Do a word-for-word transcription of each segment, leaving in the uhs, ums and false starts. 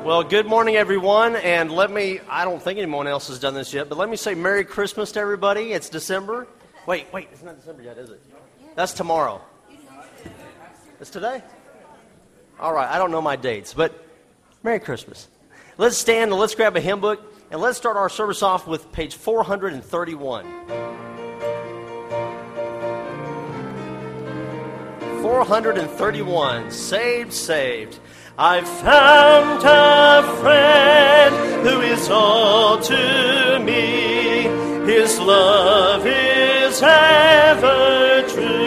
Well, good morning, everyone, and let me, I don't think anyone else has done this yet, but let me say Merry Christmas to everybody. It's December. Wait, wait, it's not December yet, is it? That's tomorrow. It's today? All right, I don't know my dates, but Merry Christmas. Let's stand and let's grab a hymn book, and let's start our service off with page four hundred thirty-one. four hundred thirty-one, Saved, Saved. I've found a friend who is all to me. His love is ever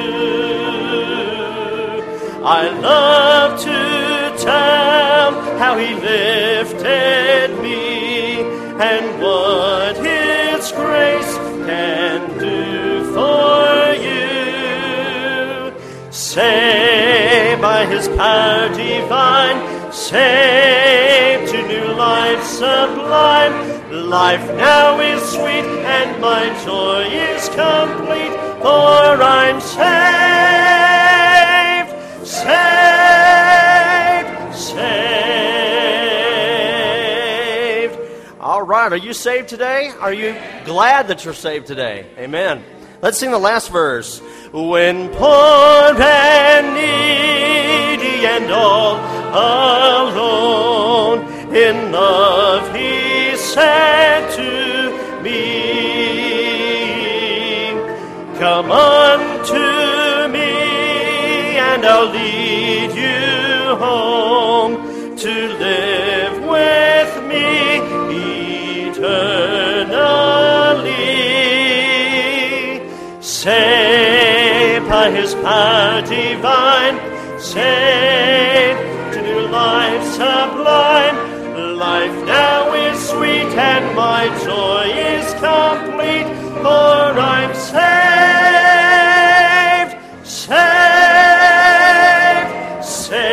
true. I love to tell how he lifted me and what his grace can do for you. Saved by his power divine, saved to new life sublime. Life now is sweet and my joy is complete, for I'm saved, saved, saved. All right, are you saved today? Are you glad that you're saved today? Amen. Let's sing the last verse. When poor and needy and all alone, in love he said to me, come unto me and I'll lead you home to live with me eternally. Saved by his power divine, saved to new life sublime. Life now is sweet and my joy is complete, for I'm saved, saved,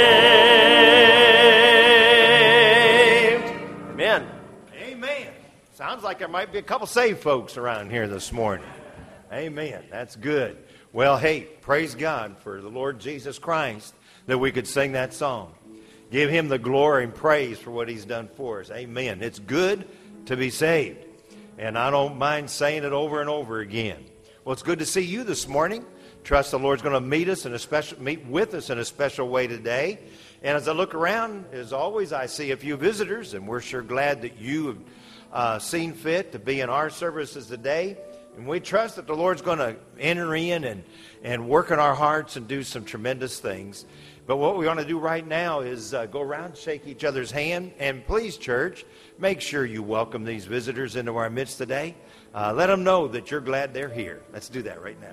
saved. Amen. Amen. Sounds like there might be a couple saved folks around here this morning. Amen. That's good. Well, hey, praise God for the Lord Jesus Christ that we could sing that song. Give him the glory and praise for what he's done for us. Amen. It's good to be saved. And I don't mind saying it over and over again. Well, it's good to see you this morning. Trust the Lord's going to meet us in a special, meet with us in a special way today. And as I look around, as always, I see a few visitors, and we're sure glad that you have uh, seen fit to be in our services today. And we trust that the Lord's going to enter in and, and work in our hearts and do some tremendous things. But what we want to do right now is uh, go around, shake each other's hand. And please, church, make sure you welcome these visitors into our midst today. Uh, let them know that you're glad they're here. Let's do that right now.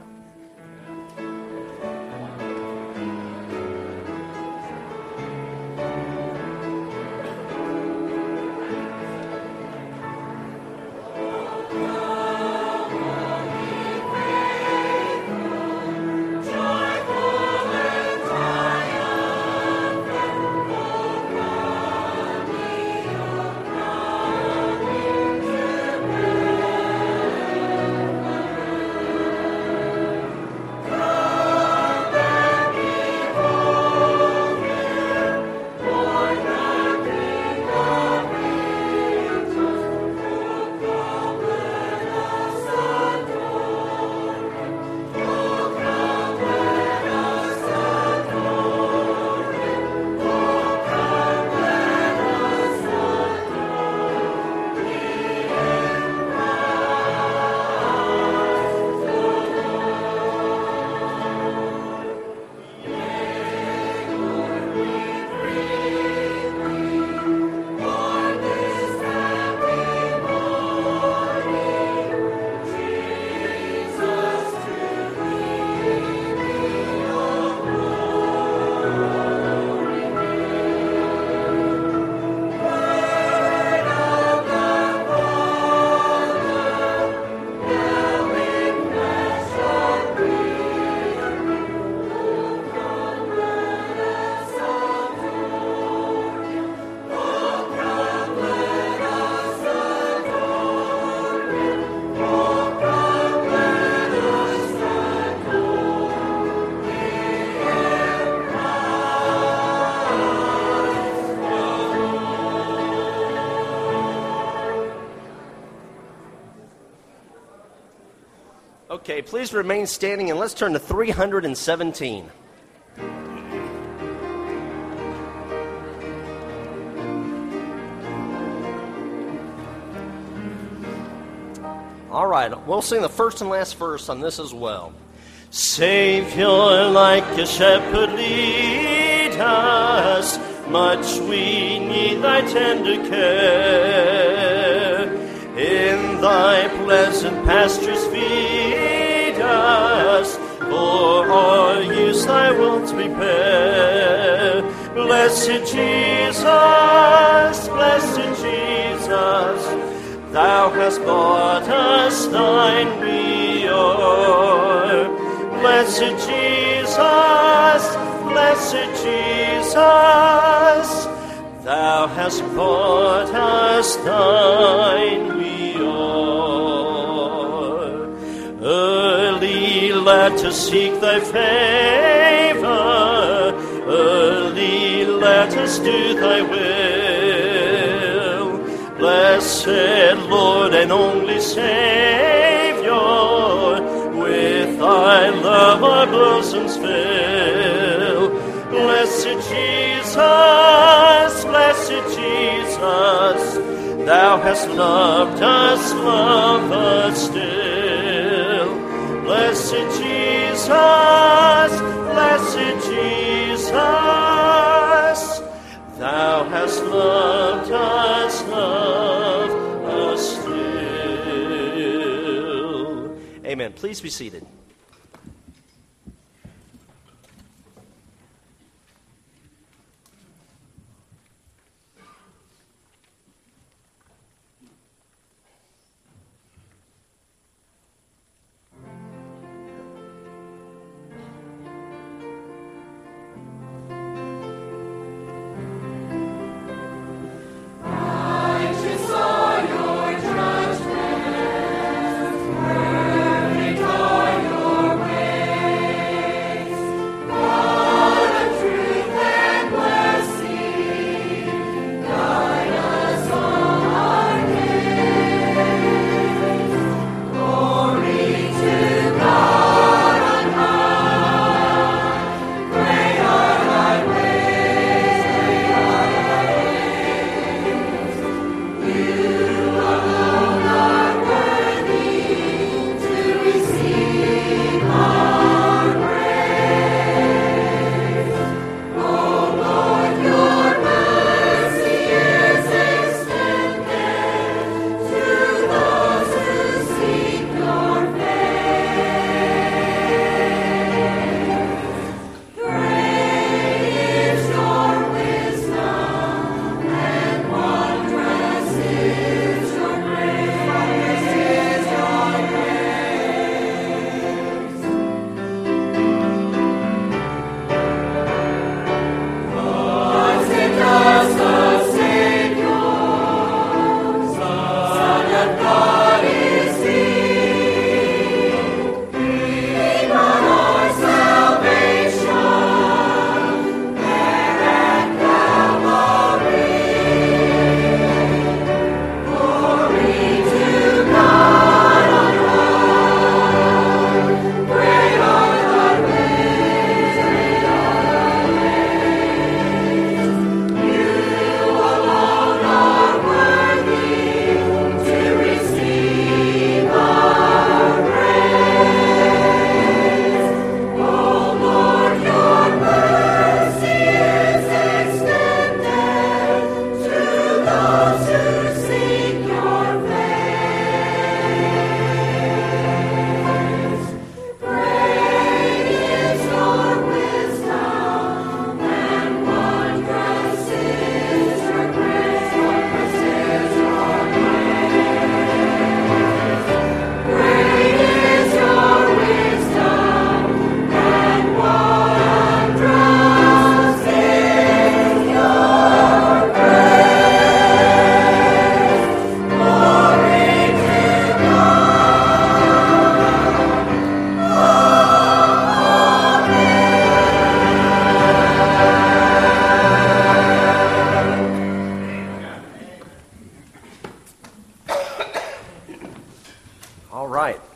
Okay, please remain standing and let's turn to three hundred seventeen. All right, we'll sing the first and last verse on this as well. Savior, like a shepherd, lead us. Much we need thy tender care. In thy pleasant pastures feed us. For our use thy wilt prepare. Blessed Jesus, blessed Jesus, thou hast bought us thine we are. Blessed Jesus, blessed Jesus, thou hast bought us thine we are. Early let us seek thy favor, early let us do thy will. Blessed Lord and only Savior, with thy love our bosoms fill. Blessed Jesus, blessed Jesus, thou hast loved us, love us still. Blessed Jesus, blessed Jesus, thou hast loved us, love us still. Amen. Please be seated. Righteous are your judgments, perfect are your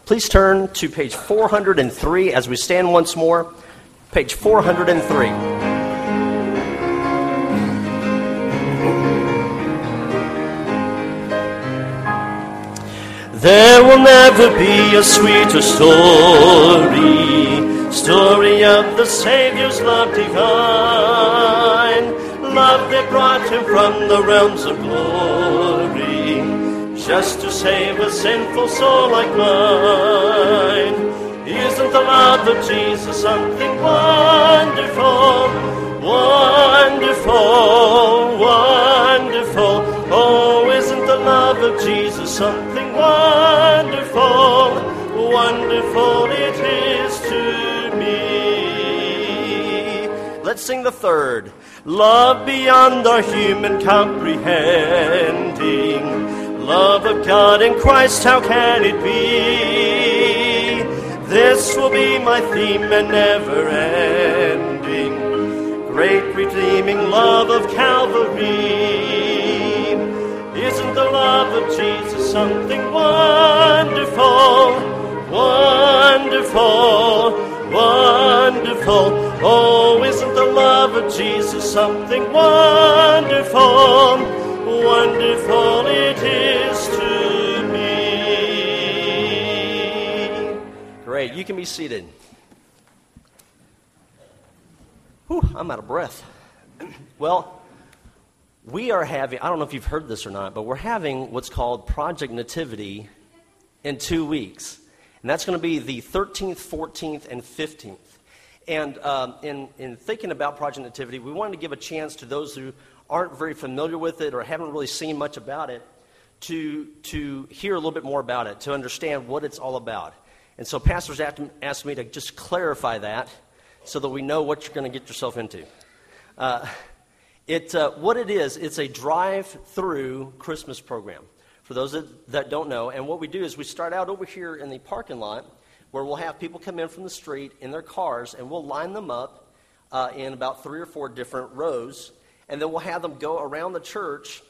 Please turn to page four hundred three as we stand once more. Page four hundred three. There will never be a sweeter story, story of the Savior's love divine, love that brought him from the realms of glory, just to save a sinful soul like mine. Isn't the love of Jesus something wonderful, wonderful, wonderful? Oh, isn't the love of Jesus something wonderful, wonderful it is to me. Let's sing the third. Love beyond our human comprehending, love of God in Christ, how can it be? This will be my theme and never ending, great redeeming love of Calvary. Isn't the love of Jesus something wonderful, wonderful, wonderful? Oh, isn't the love of Jesus something wonderful, wonderful it is to me. Great, you can be seated. Whew, I'm out of breath. Well, we are having, I don't know if you've heard this or not, but we're having what's called Project Nativity in two weeks. And that's going to be the thirteenth, fourteenth, and fifteenth. And um, in, in thinking about Project Nativity, we wanted to give a chance to those who aren't very familiar with it or haven't really seen much about it to, to hear a little bit more about it, to understand what it's all about. And so pastors asked me to just clarify that so that we know what you're going to get yourself into. Uh, It, uh, what it is, it's a drive-through Christmas program, for those that, that don't know. And what we do is we start out over here in the parking lot where we'll have people come in from the street in their cars, and we'll line them up uh, in about three or four different rows, and then we'll have them go around the church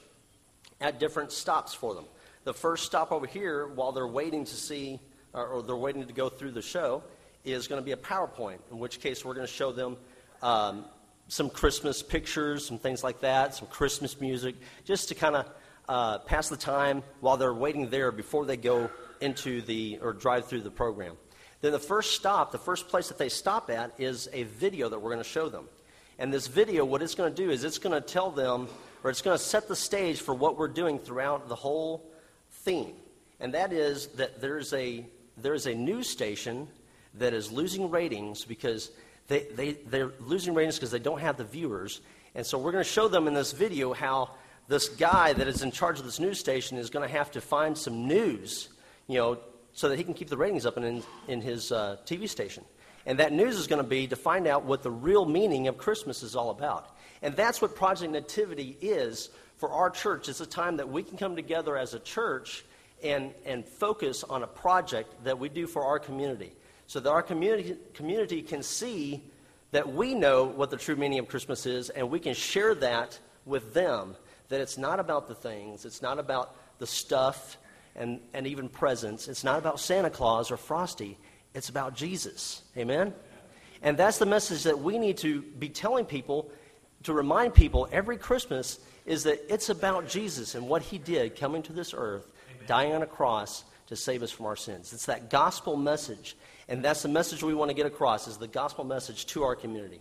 at different stops for them. The first stop over here, while they're waiting to see, or, or they're waiting to go through the show, is going to be a PowerPoint, in which case we're going to show them um, some Christmas pictures, some things like that, some Christmas music, just to kind of uh, pass the time while they're waiting there before they go into the, or drive through the program. Then the first stop, the first place that they stop at is a video that we're going to show them. And this video, what it's going to do is it's going to tell them, or it's going to set the stage for what we're doing throughout the whole theme. And that is that there's a, there's a news station that is losing ratings because They, they, they're losing ratings because they don't have the viewers. And so we're going to show them in this video how this guy that is in charge of this news station is going to have to find some news, you know, so that he can keep the ratings up in, in his uh, T V station. And that news is going to be to find out what the real meaning of Christmas is all about. And that's what Project Nativity is for our church. It's a time that we can come together as a church and, and focus on a project that we do for our community, so that our community community can see that we know what the true meaning of Christmas is, and we can share that with them, that it's not about the things, it's not about the stuff and, and even presents, it's not about Santa Claus or Frosty, it's about Jesus. Amen? And that's the message that we need to be telling people, to remind people every Christmas, is that it's about Jesus and what he did coming to this earth, Amen, dying on a cross to save us from our sins. It's that gospel message. And that's the message we want to get across, is the gospel message to our community.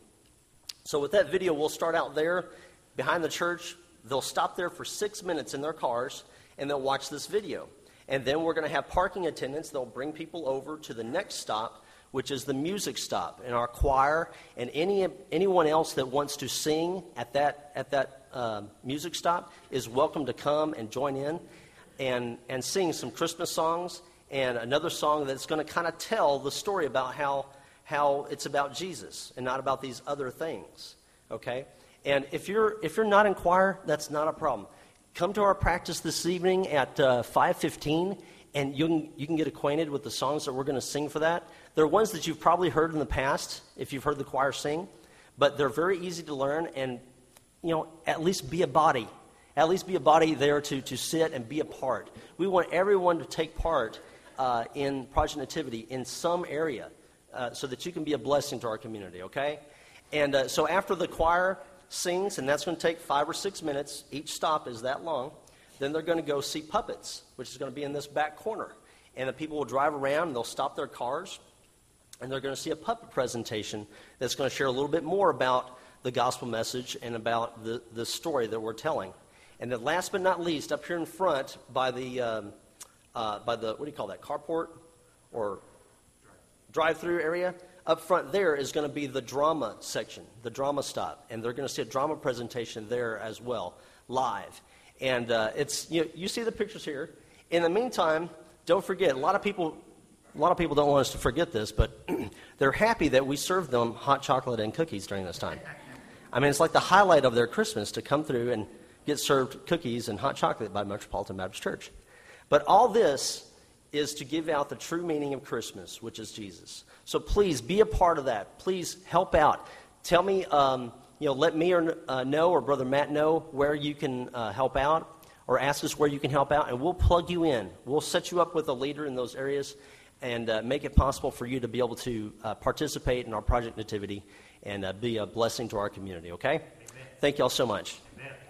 So with that video, we'll start out there behind the church. They'll stop there for six minutes in their cars, and they'll watch this video. And then we're going to have parking attendants. They'll bring people over to the next stop, which is the music stop. And our choir and any anyone else that wants to sing at that, at that uh, music stop is welcome to come and join in and, and sing some Christmas songs, and another song that's going to kind of tell the story about how how it's about Jesus and not about these other things, okay? And if you're if you're not in choir, that's not a problem. Come to our practice this evening at uh, five fifteen, and you can, you can get acquainted with the songs that we're going to sing for that. They're ones that you've probably heard in the past if you've heard the choir sing, but they're very easy to learn, and, you know, at least be a body. At least be a body there to, to sit and be a part. We want everyone to take part uh, in Project Nativity in some area uh, so that you can be a blessing to our community, okay? And uh, so after the choir sings, and that's going to take five or six minutes, each stop is that long, then they're going to go see puppets, which is going to be in this back corner. And the people will drive around, and they'll stop their cars, and they're going to see a puppet presentation that's going to share a little bit more about the gospel message and about the, the story that we're telling. And then last but not least, up here in front by the, um, uh, by the what do you call that, carport or drive-through area, up front there is going to be the drama section, the drama stop. And they're going to see a drama presentation there as well, live. And uh, it's you, you see the pictures here. In the meantime, don't forget, a lot of people a lot of people don't want us to forget this, but they're happy that we serve them hot chocolate and cookies during this time. I mean, it's like the highlight of their Christmas to come through and get served cookies and hot chocolate by Metropolitan Baptist Church. But all this is to give out the true meaning of Christmas, which is Jesus. So please be a part of that. Please help out. Tell me, um, you know, let me or uh, know or Brother Matt know where you can uh, help out, or ask us where you can help out, and we'll plug you in. We'll set you up with a leader in those areas and uh, make it possible for you to be able to uh, participate in our Project Nativity and uh, be a blessing to our community, okay? Amen. Thank you all so much.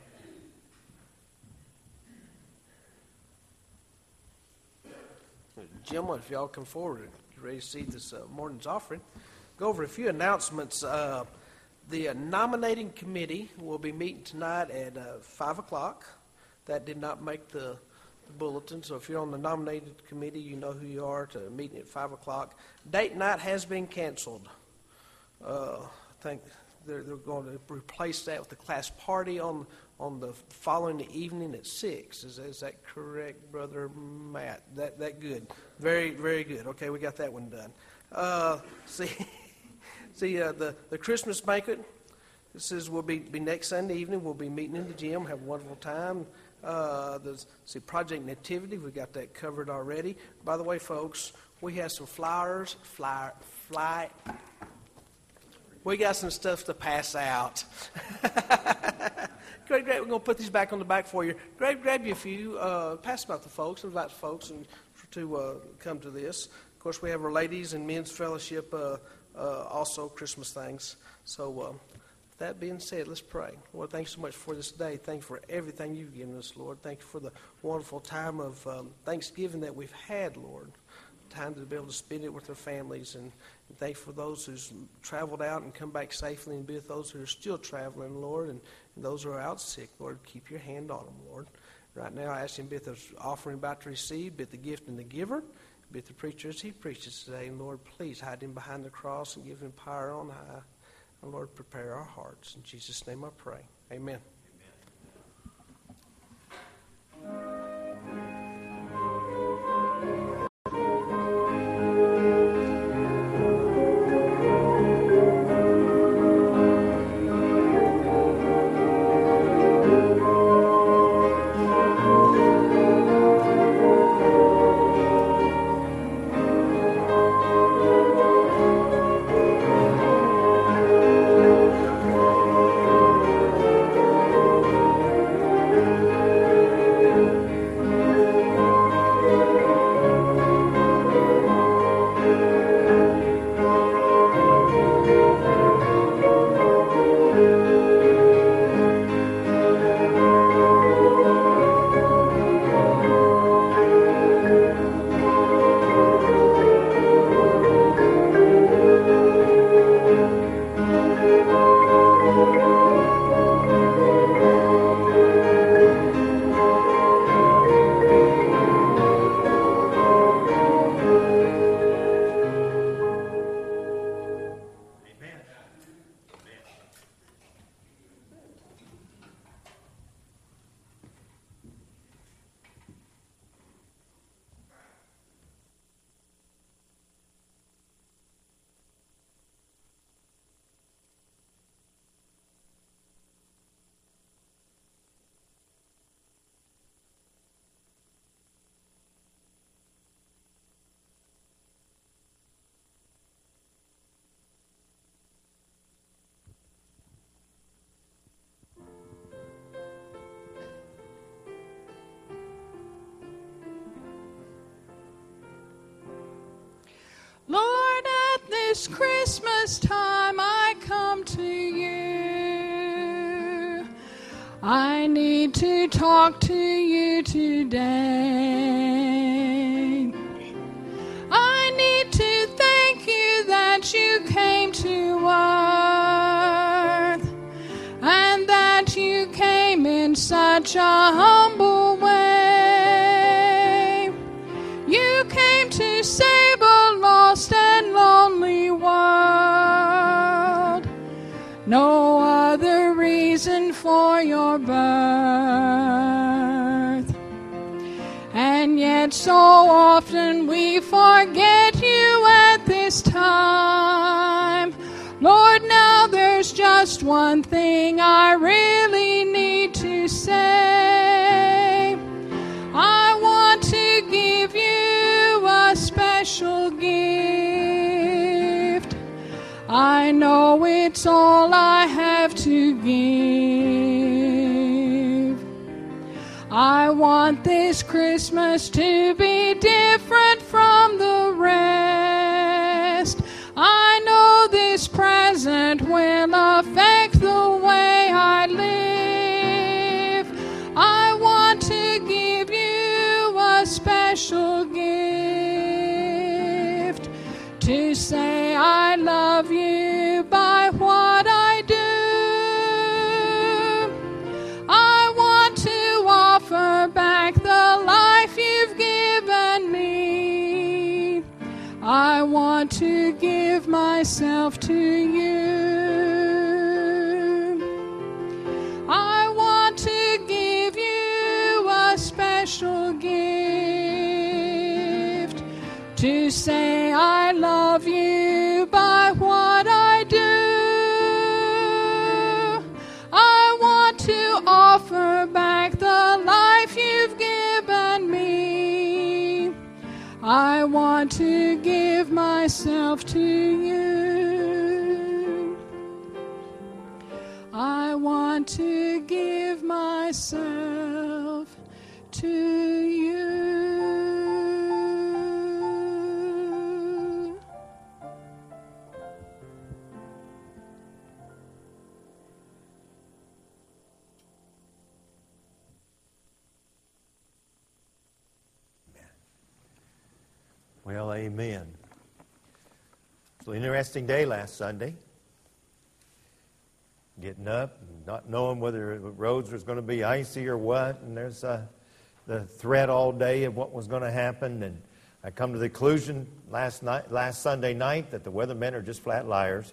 Amen. Gentlemen, if y'all come forward and get ready to see this uh, morning's offering, go over a few announcements. Uh, the uh, nominating committee will be meeting tonight at uh, five o'clock. That did not make the bulletin, so if you're on the nominated committee, you know who you are to meeting at five o'clock. Date night has been canceled. Uh, I think they're, they're going to replace that with the class party on on the following evening at six. Is, is that correct, Brother Matt? That that good. Very, very good. Okay, we got that one done. Uh, see, see uh, the, the Christmas banquet, this is will be, be next Sunday evening. We'll be meeting in the gym, have a wonderful time. Uh, the see Project Nativity, we got that covered already. By the way, folks, we have some flyers, flyer, fly. We got some stuff to pass out. Great, great. We're going to put these back on the back for you. Grab, grab you a few. Uh, pass them out to folks. Invite folks and to uh, come to this. Of course, we have our ladies and men's fellowship. Uh, uh, also, Christmas things. So. Uh, That being said, let's pray. Lord, thanks so much for this day. Thank you for everything you've given us, Lord. Thank you for the wonderful time of um, Thanksgiving that we've had, Lord. Time to be able to spend it with their families. And, and thank you for those who's traveled out and come back safely, and be with those who are still traveling, Lord, and, and those who are out sick, Lord. Keep your hand on them, Lord. Right now, I ask you to be at the offering about to receive, be at the gift and the giver, be at the preacher as he preaches today. And, Lord, please hide him behind the cross and give him power on high. And Lord, prepare our hearts. In Jesus' name I pray. Amen. this Christmas time I come to you. I need to talk to you today. I need to thank you that you came to earth and that you came in such a humble way. You came to save a lost and lonely world. No other reason for your birth. And yet so often we forget you at this time. Lord, now there's just one thing I really need to say. I want to give you a special gift. I know it's all I have to give. I want this Christmas to be different from the rest. I know this present will affect the way I live. I want to give you a special gift, to say I love you by what I do. I want to offer back the life you've given me. I want to give myself to you. I want to give you a special gift, to say I love you by what I do. I want to offer back the life you've given me. I want to give myself to you. I want to give myself to you. Well, amen. It's an interesting day last Sunday. Getting up and not knowing whether the roads was going to be icy or what, and there's uh, the threat all day of what was going to happen. And I come to the conclusion last night, last Sunday night, that the weathermen are just flat liars.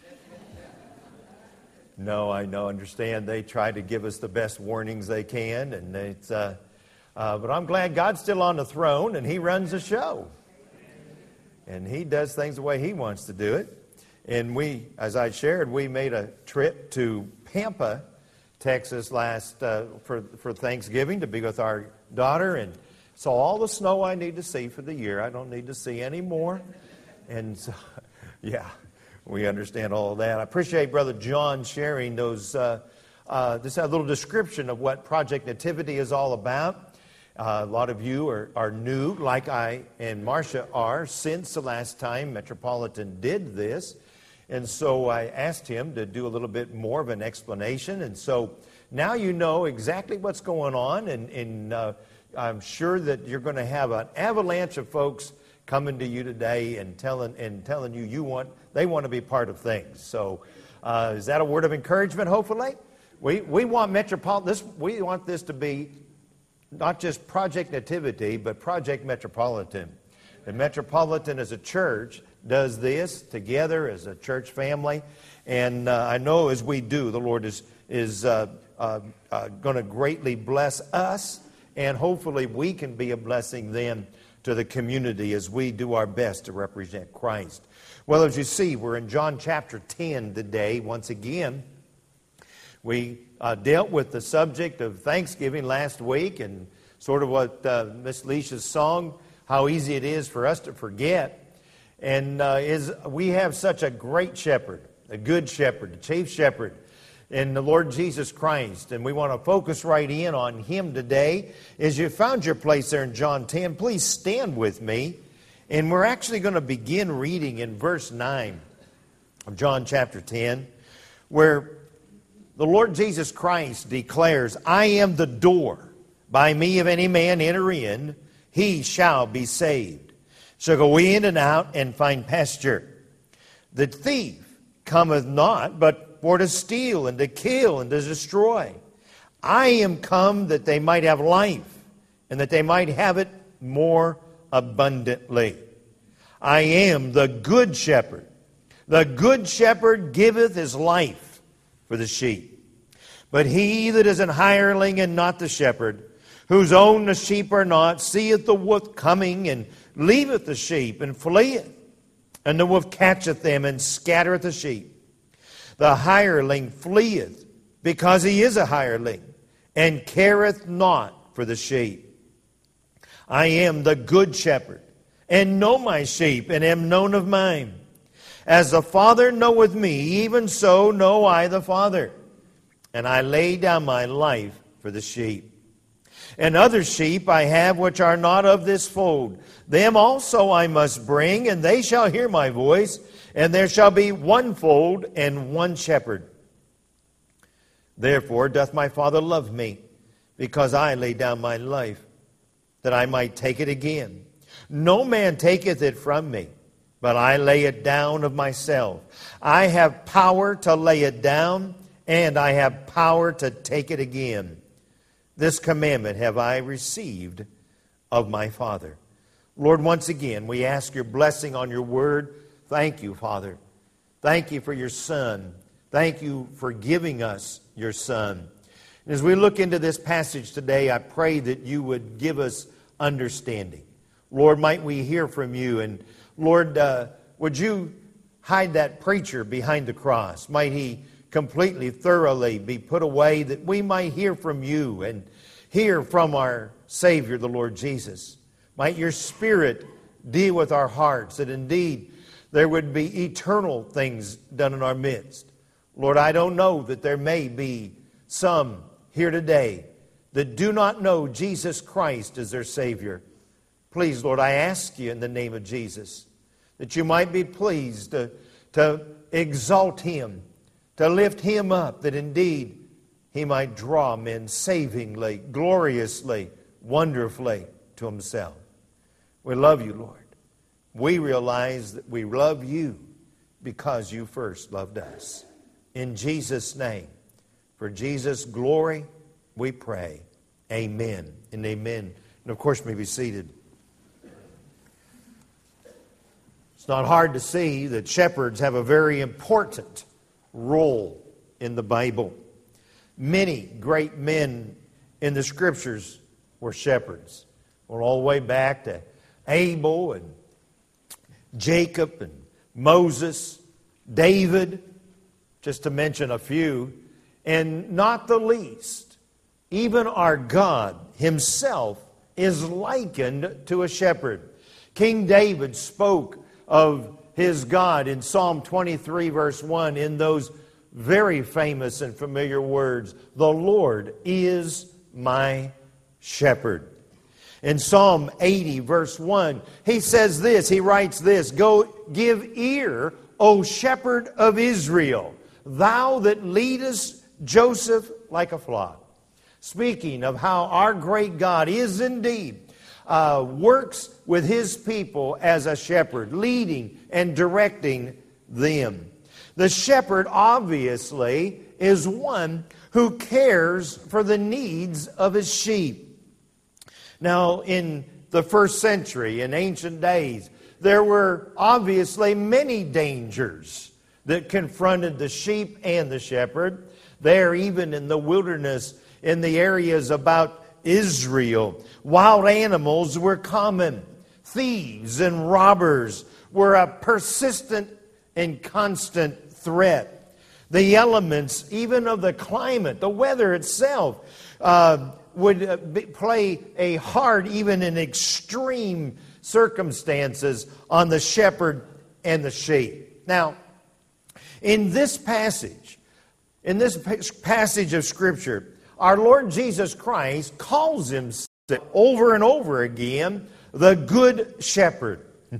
No, I know, understand. They try to give us the best warnings they can, and it's. Uh, uh, but I'm glad God's still on the throne, and He runs the show. And He does things the way He wants to do it. And we, as I shared, we made a trip to Pampa, Texas last uh, for, for Thanksgiving to be with our daughter, and saw all the snow I need to see for the year. I don't need to see any more. And so, yeah, we understand all of that. I appreciate Brother John sharing those, uh, uh, just a little description of what Project Nativity is all about. Uh, a lot of you are, are new, like I and Marcia are, since the last time Metropolitan did this. And so I asked him to do a little bit more of an explanation. And so now you know exactly what's going on. And, and uh, I'm sure that you're going to have an avalanche of folks coming to you today and telling and telling you you want they want to be part of things. So uh, is that a word of encouragement, hopefully? We, we want Metropolitan, this, we want this to be not just Project Nativity, but Project Metropolitan. And Metropolitan as a church does this together as a church family. And uh, I know as we do, the Lord is, is uh, uh, uh, going to greatly bless us. And hopefully we can be a blessing then to the community as we do our best to represent Christ. Well, as you see, we're in John chapter ten today. Once again, we uh, dealt with the subject of Thanksgiving last week, and sort of what uh, Miss Leisha's song, how easy it is for us to forget. And uh, is we have such a great shepherd, a good shepherd, a chief shepherd in the Lord Jesus Christ. And we want to focus right in on Him today. As you found your place there in John ten, please stand with me And we're actually going to begin reading in verse nine of John chapter ten, where the Lord Jesus Christ declares, I am the door. By me, if any man enter in, he shall be saved. Shall go in and out and find pasture. The thief cometh not, but for to steal and to kill and to destroy. I am come that they might have life, and that they might have it more abundantly. I am the good shepherd. The good shepherd giveth his life for the sheep. But he that is an hireling and not the shepherd, whose own the sheep are not, seeth the wolf coming, and leaveth the sheep, and fleeth. And the wolf catcheth them, and scattereth the sheep. The hireling fleeth, because he is a hireling, and careth not for the sheep. I am the good shepherd, and know my sheep, and am known of mine. As the Father knoweth me, even so know I the Father. And I lay down my life for the sheep. And other sheep I have which are not of this fold. Them also I must bring, and they shall hear my voice, and there shall be one fold and one shepherd. Therefore doth my Father love me, because I lay down my life, that I might take it again. No man taketh it from me, but I lay it down of myself. I have power to lay it down, and I have power to take it again. This commandment have I received of my Father. Lord, once again, we ask your blessing on your word. Thank you, Father. Thank you for your Son. Thank you for giving us your Son. And as we look into this passage today, I pray that you would give us understanding. Lord, might we hear from you. And Lord, uh, would you hide that preacher behind the cross? Might he completely, thoroughly be put away, that we might hear from you and hear from our Savior, the Lord Jesus. Might your Spirit deal with our hearts, that indeed there would be eternal things done in our midst. Lord, I don't know that there may be some here today that do not know Jesus Christ as their Savior. Please, Lord, I ask you in the name of Jesus that you might be pleased to, to exalt him, to lift him up, that indeed he might draw men savingly, gloriously, wonderfully to himself. We love you, Lord. We realize that we love you because you first loved us. In Jesus' name, for Jesus' glory, we pray. Amen and amen. And of course, you may be seated. It's not hard to see that shepherds have a very important role in the Bible. Many great men in the Scriptures were shepherds. Well, all the way back to Abel and Jacob and Moses, David, just to mention a few, and not the least, even our God himself is likened to a shepherd. King David spoke of his God in Psalm twenty-three, verse one, in those very famous and familiar words, "The Lord is my shepherd." In Psalm eighty, verse one, he says this, he writes this, "Go give ear, O shepherd of Israel, thou that leadest Joseph like a flock." Speaking of how our great God is indeed uh, works with his people as a shepherd, leading and directing them. The shepherd obviously is one who cares for the needs of his sheep. Now, in the first century, in ancient days, there were obviously many dangers that confronted the sheep and the shepherd. There, even in the wilderness, in the areas about Israel, wild animals were common. Thieves and robbers were a persistent and constant threat. The elements, even of the climate, the weather itself, uh, would uh, be, play a hard, even in extreme circumstances, on the shepherd and the sheep. Now, in this passage, in this passage of Scripture, our Lord Jesus Christ calls himself over and over again the Good Shepherd.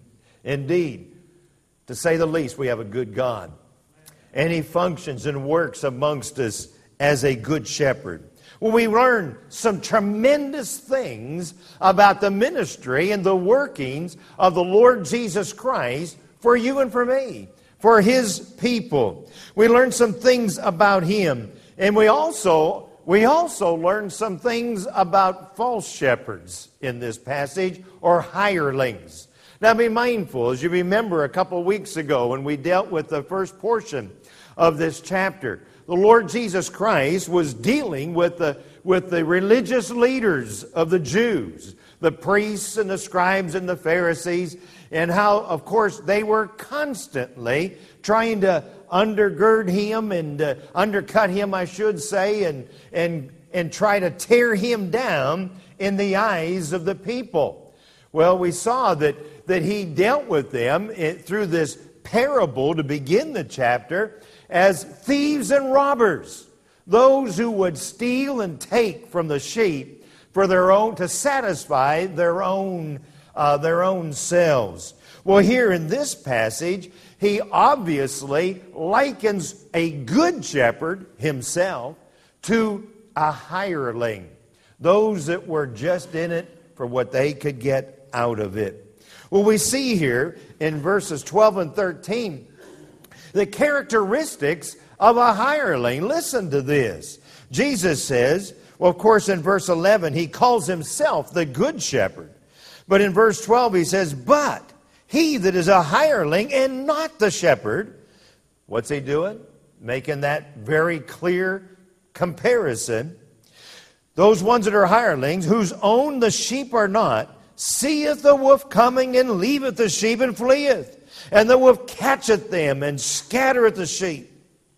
Indeed, to say the least, we have a good God. And He functions and works amongst us as a good shepherd. Well, we learn some tremendous things about the ministry and the workings of the Lord Jesus Christ for you and for me, for His people. We learn some things about Him. And we also, we also learn some things about false shepherds in this passage, or hirelings. Now be mindful, as you remember a couple of weeks ago when we dealt with the first portion of this chapter, the Lord Jesus Christ was dealing with the, with the religious leaders of the Jews, the priests and the scribes and the Pharisees, and how, of course, they were constantly trying to undergird Him and uh, undercut Him, I should say, and, and, and try to tear Him down in the eyes of the people. Well, we saw that, that He dealt with them through this parable to begin the chapter as thieves and robbers, those who would steal and take from the sheep for their own, to satisfy their own, uh, their own selves. Well, here in this passage, He obviously likens a good shepherd himself to a hireling, those that were just in it for what they could get out of it. Well, we see here in verses twelve and thirteen the characteristics of a hireling. Listen to this. Jesus says, well, of course, in verse eleven, He calls Himself the good shepherd. But in verse twelve, He says, but he that is a hireling and not the shepherd, what's he doing? Making that very clear comparison. Those ones that are hirelings, whose own the sheep are not, seeth the wolf coming, and leaveth the sheep, and fleeth. And the wolf catcheth them, and scattereth the sheep.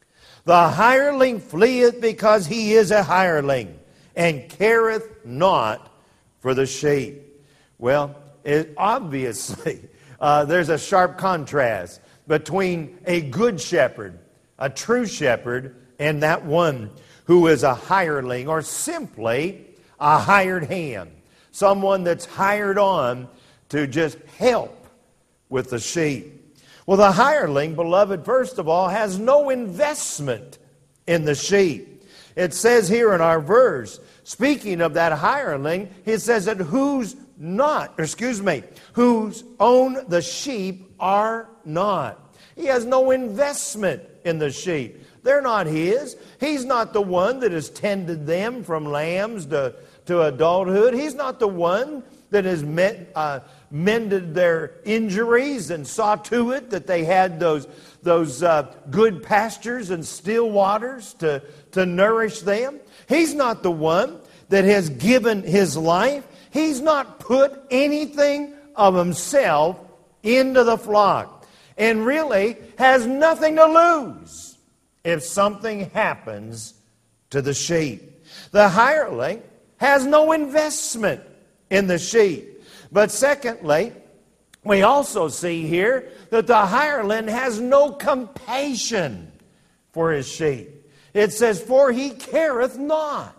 The hireling fleeth, because he is a hireling, and careth not for the sheep. Well, it, obviously, uh, there's a sharp contrast between a good shepherd, a true shepherd, and that one who is a hireling, or simply a hired hand. Someone that's hired on to just help with the sheep. Well, the hireling, beloved, first of all, has no investment in the sheep. It says here in our verse, speaking of that hireling, it says that whose not, or excuse me, whose own the sheep are not. He has no investment in the sheep. They're not his. He's not the one that has tended them from lambs to, to adulthood. He's not the one that has met, uh, mended their injuries and saw to it that they had those, those uh, good pastures and still waters to, to nourish them. He's not the one that has given His life. He's not put anything of Himself into the flock, and really has nothing to lose if something happens to the sheep. The hireling has no investment in the sheep. But secondly, we also see here that the hireling has no compassion for his sheep. It says, for he careth not.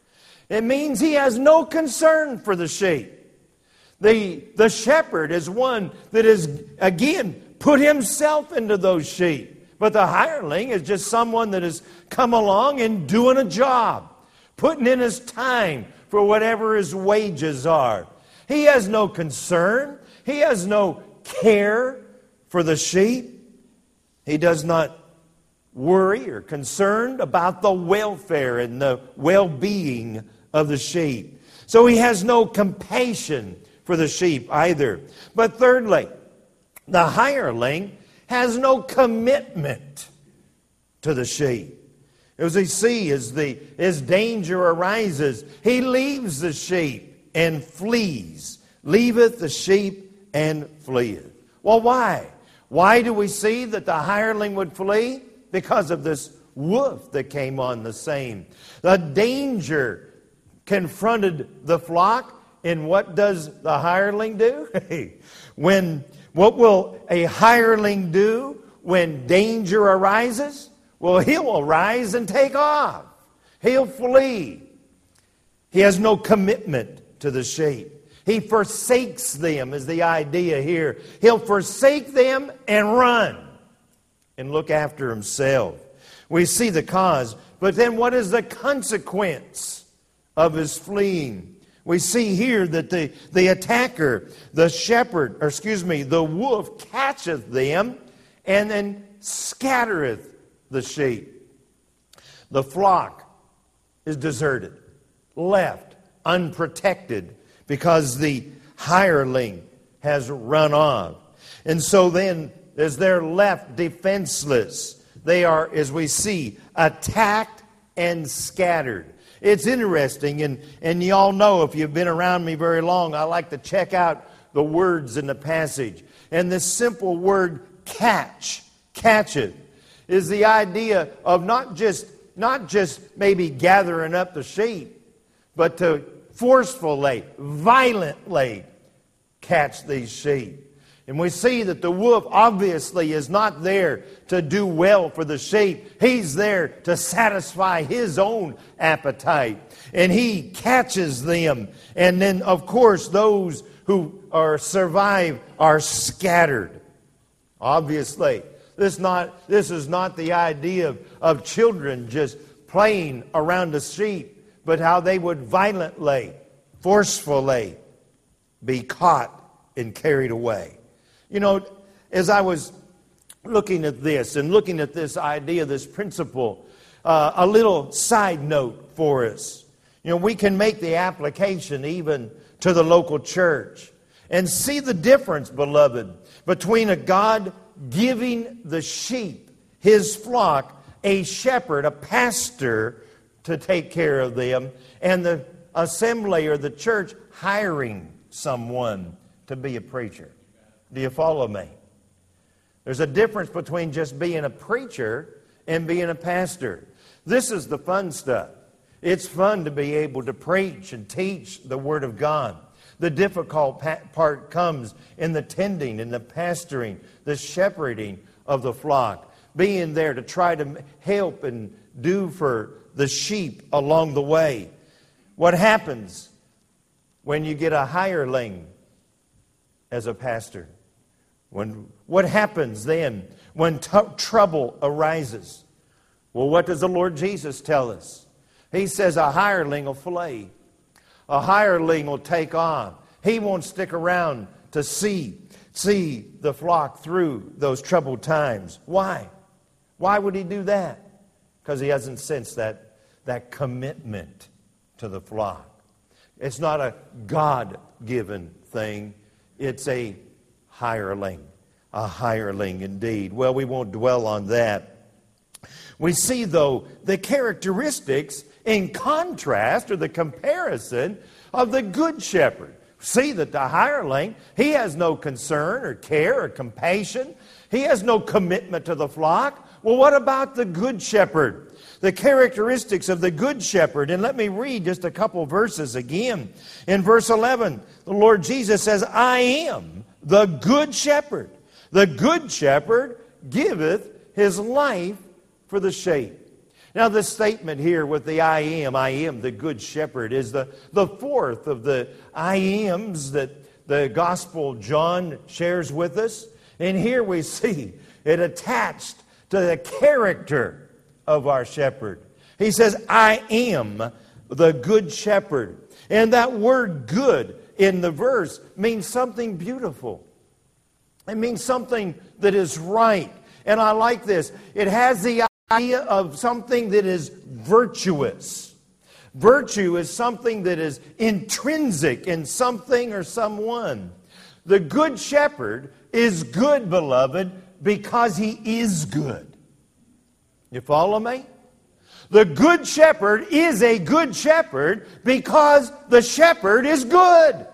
It means he has no concern for the sheep. The, the shepherd is one that is, again, put himself into those sheep. But the hireling is just someone that has come along and doing a job, putting in his time for whatever his wages are. He has no concern. He has no care for the sheep. He does not worry or concerned about the welfare and the well-being of the sheep. So he has no compassion for the sheep either. But thirdly, the hireling has no commitment to the sheep. As we see, as the as danger arises, he leaves the sheep and flees. Leaveth the sheep and fleeth. Well, why? Why do we see that the hireling would flee? Because of this wolf that came on the scene. The danger confronted the flock, and what does the hireling do? when what will a hireling do when danger arises? Well, he'll arise and take off. He'll flee. He has no commitment to the sheep. He forsakes them is the idea here. He'll forsake them and run and look after himself. We see the cause, but then what is the consequence of his fleeing? We see here that the, the attacker, the shepherd, or excuse me, the wolf catcheth them and then scattereth the sheep. The flock is deserted, left unprotected, because the hireling has run off. And so then, as they're left defenseless, they are, as we see, attacked and scattered. It's interesting, and, and you all know, if you've been around me very long, I like to check out the words in the passage. And this simple word, catch, catcheth, is the idea of not just, not just maybe gathering up the sheep, but to forcefully, violently catch these sheep. And we see that the wolf obviously is not there to do well for the sheep. He's there to satisfy his own appetite. And he catches them. And then, of course, those who are survive are scattered. Obviously, this, not, this is not the idea of, of children just playing around the sheep, but how they would violently, forcefully be caught and carried away. You know, as I was looking at this and looking at this idea, this principle, uh, a little side note for us. You know, we can make the application even to the local church and see the difference, beloved, between a God giving the sheep, his flock, a shepherd, a pastor, to take care of them, and the assembly or the church hiring someone to be a preacher. Do you follow me? There's a difference between just being a preacher and being a pastor. This is the fun stuff. It's fun to be able to preach and teach the Word of God. The difficult part comes in the tending and the pastoring, the shepherding of the flock, being there to try to help and do for the sheep along the way. What happens when you get a hireling as a pastor? When, what happens then when t- trouble arises? Well, what does the Lord Jesus tell us? He says a hireling will flee. A hireling will take off. He won't stick around to see, see the flock through those troubled times. Why? Why would he do that? Because he hasn't sensed that, that commitment to the flock. It's not a God-given thing. It's a hireling. A hireling indeed. Well, we won't dwell on that. We see, though, the characteristics in contrast or the comparison of the good shepherd. See that the hireling, he has no concern or care or compassion. He has no commitment to the flock. Well, what about the good shepherd? The characteristics of the good shepherd. And let me read just a couple verses again. In verse eleven, the Lord Jesus says, I am the good shepherd. The good shepherd giveth his life for the sheep. Now, this statement here with the I am, I am the good shepherd, is the, the fourth of the I ams that the Gospel John shares with us. And here we see it attached to the character of our shepherd. He says, I am the good shepherd. And that word good in the verse means something beautiful. It means something that is right. And I like this. It has the idea of something that is virtuous. Virtue is something that is intrinsic in something or someone. The good shepherd is good, beloved, because he is good. You follow me? The good shepherd is a good shepherd because the shepherd is good.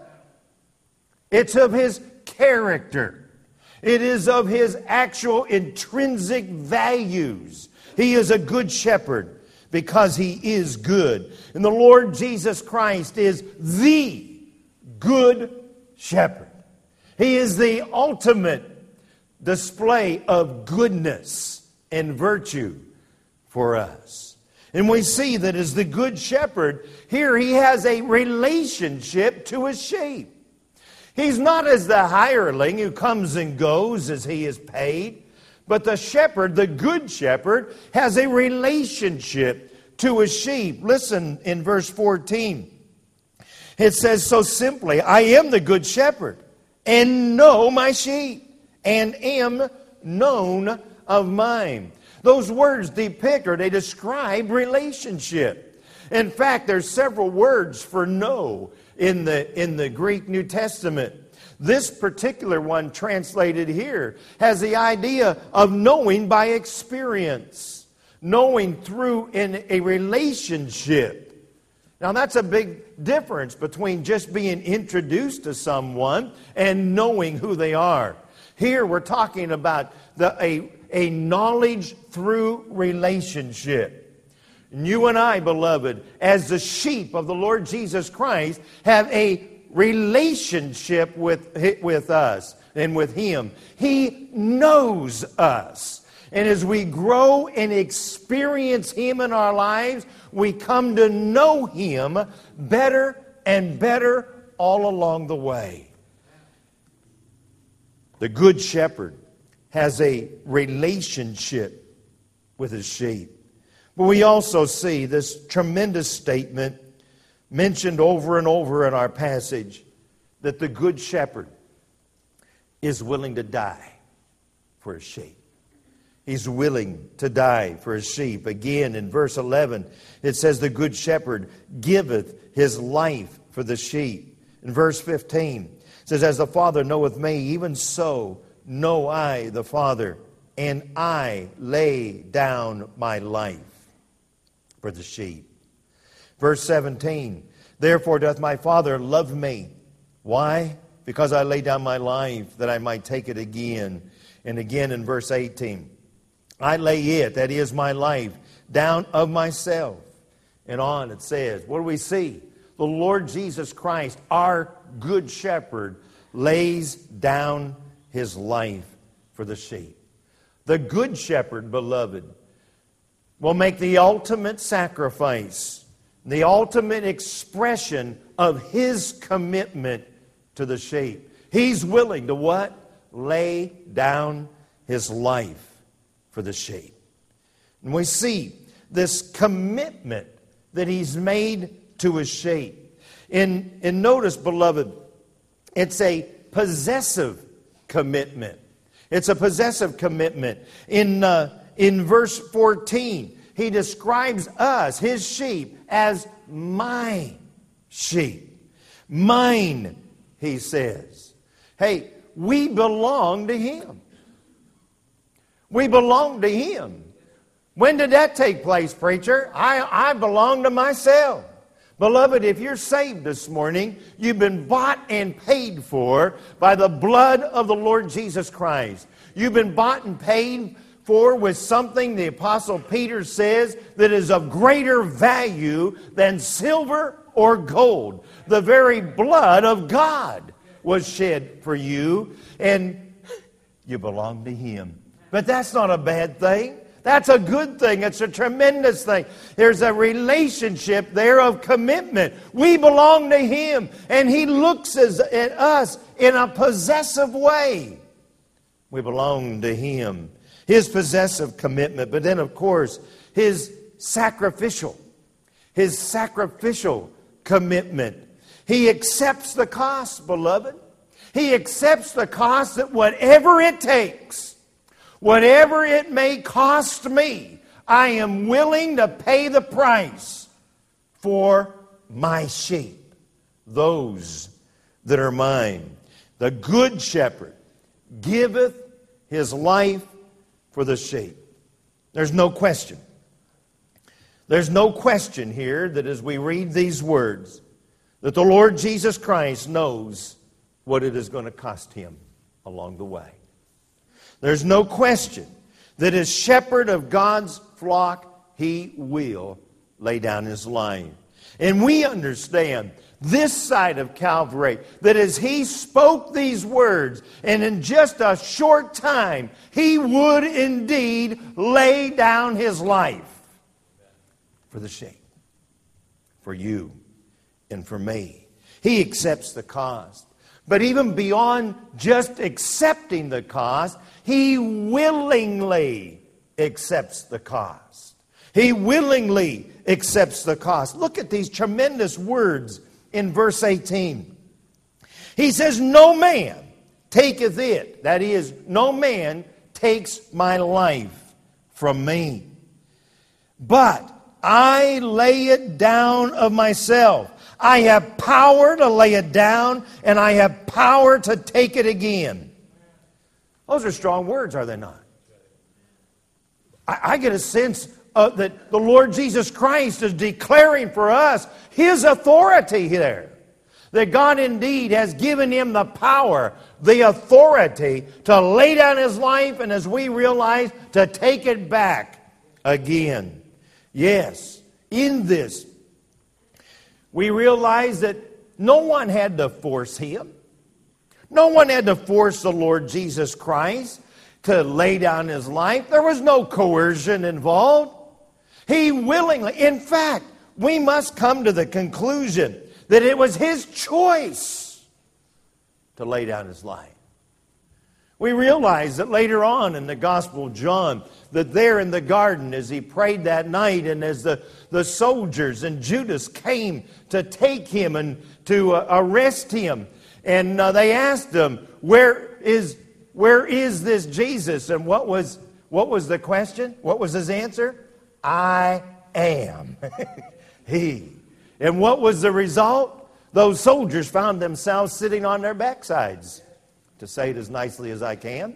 It's of his character. It is of his actual intrinsic values. He is a good shepherd because he is good. And the Lord Jesus Christ is the good shepherd. He is the ultimate display of goodness and virtue for us. And we see that as the good shepherd, here he has a relationship to his sheep. He's not as the hireling who comes and goes as he is paid. But the shepherd, the good shepherd, has a relationship to his sheep. Listen in verse fourteen. It says so simply, I am the good shepherd, and know my sheep, and am known of mine. Those words depict or they describe relationship. In fact, there's several words for know in the, in the Greek New Testament. This particular one translated here has the idea of knowing by experience, knowing through in a relationship. Now that's a big difference between just being introduced to someone and knowing who they are. Here we're talking about the, a, a knowledge through relationship. And you and I, beloved, as the sheep of the Lord Jesus Christ, have a relationship with, with us and with Him. He knows us. And as we grow and experience Him in our lives, we come to know Him better and better all along the way. The Good Shepherd has a relationship with his sheep. But we also see this tremendous statement mentioned over and over in our passage that the Good Shepherd is willing to die for his sheep. He's willing to die for his sheep. Again, in verse eleven, it says, the Good Shepherd giveth his life for the sheep. In verse fifteen, it says, as the Father knoweth me, even so know I the Father, and I lay down my life for the sheep. Verse seventeen, therefore doth my Father love me. Why? Because I lay down my life that I might take it again. And again in verse eighteen, I lay it, that is my life, down of myself. And on it says, what do we see? The Lord Jesus Christ, our Good Shepherd, lays down His life for the sheep. The Good Shepherd, beloved, will make the ultimate sacrifice, the ultimate expression of His commitment to the sheep. He's willing to what? Lay down His life for the sheep. And we see this commitment that He's made to His sheep. And, and notice, beloved, it's a possessive commitment. It's a possessive commitment. In, uh, in verse fourteen, He describes us, His sheep, as my sheep. Mine, He says. Hey, we belong to Him. We belong to Him. When did that take place, preacher? I, I belong to myself. Beloved, if you're saved this morning, you've been bought and paid for by the blood of the Lord Jesus Christ. You've been bought and paid for with something the Apostle Peter says that is of greater value than silver or gold. The very blood of God was shed for you, and you belong to Him. But that's not a bad thing. That's a good thing. It's a tremendous thing. There's a relationship there of commitment. We belong to Him, and He looks at us in a possessive way. We belong to Him. His possessive commitment, but then, of course, His sacrificial. His sacrificial commitment. He accepts the cost, beloved. He accepts the cost that whatever it takes, whatever it may cost me, I am willing to pay the price for my sheep, those that are mine. The Good Shepherd giveth His life for the sheep. There's no question. There's no question here that as we read these words, that the Lord Jesus Christ knows what it is going to cost Him along the way. There's no question that as shepherd of God's flock, He will lay down His life. And we understand this side of Calvary that as He spoke these words, and in just a short time, He would indeed lay down His life for the sheep, for you and for me. He accepts the cost. But even beyond just accepting the cost, He willingly accepts the cost. He willingly accepts the cost. Look at these tremendous words in verse eighteen. He says, no man taketh it. That is, no man takes my life from me. But I lay it down of myself. I have power to lay it down, and I have power to take it again. Those are strong words, are they not? I, I get a sense uh, that the Lord Jesus Christ is declaring for us His authority there. That God indeed has given Him the power, the authority to lay down His life, and as we realize, to take it back again. Yes, in this, we realize that no one had to force Him. No one had to force the Lord Jesus Christ to lay down His life. There was no coercion involved. He willingly, in fact, we must come to the conclusion that it was His choice to lay down His life. We realize that later on in the Gospel of John, that there in the garden as He prayed that night, and as the, the soldiers and Judas came to take Him and to uh, arrest Him, and uh, they asked Him, where is, where is this Jesus? And what was, what was the question? What was His answer? I am He. And what was the result? Those soldiers found themselves sitting on their backsides, to say it as nicely as I can.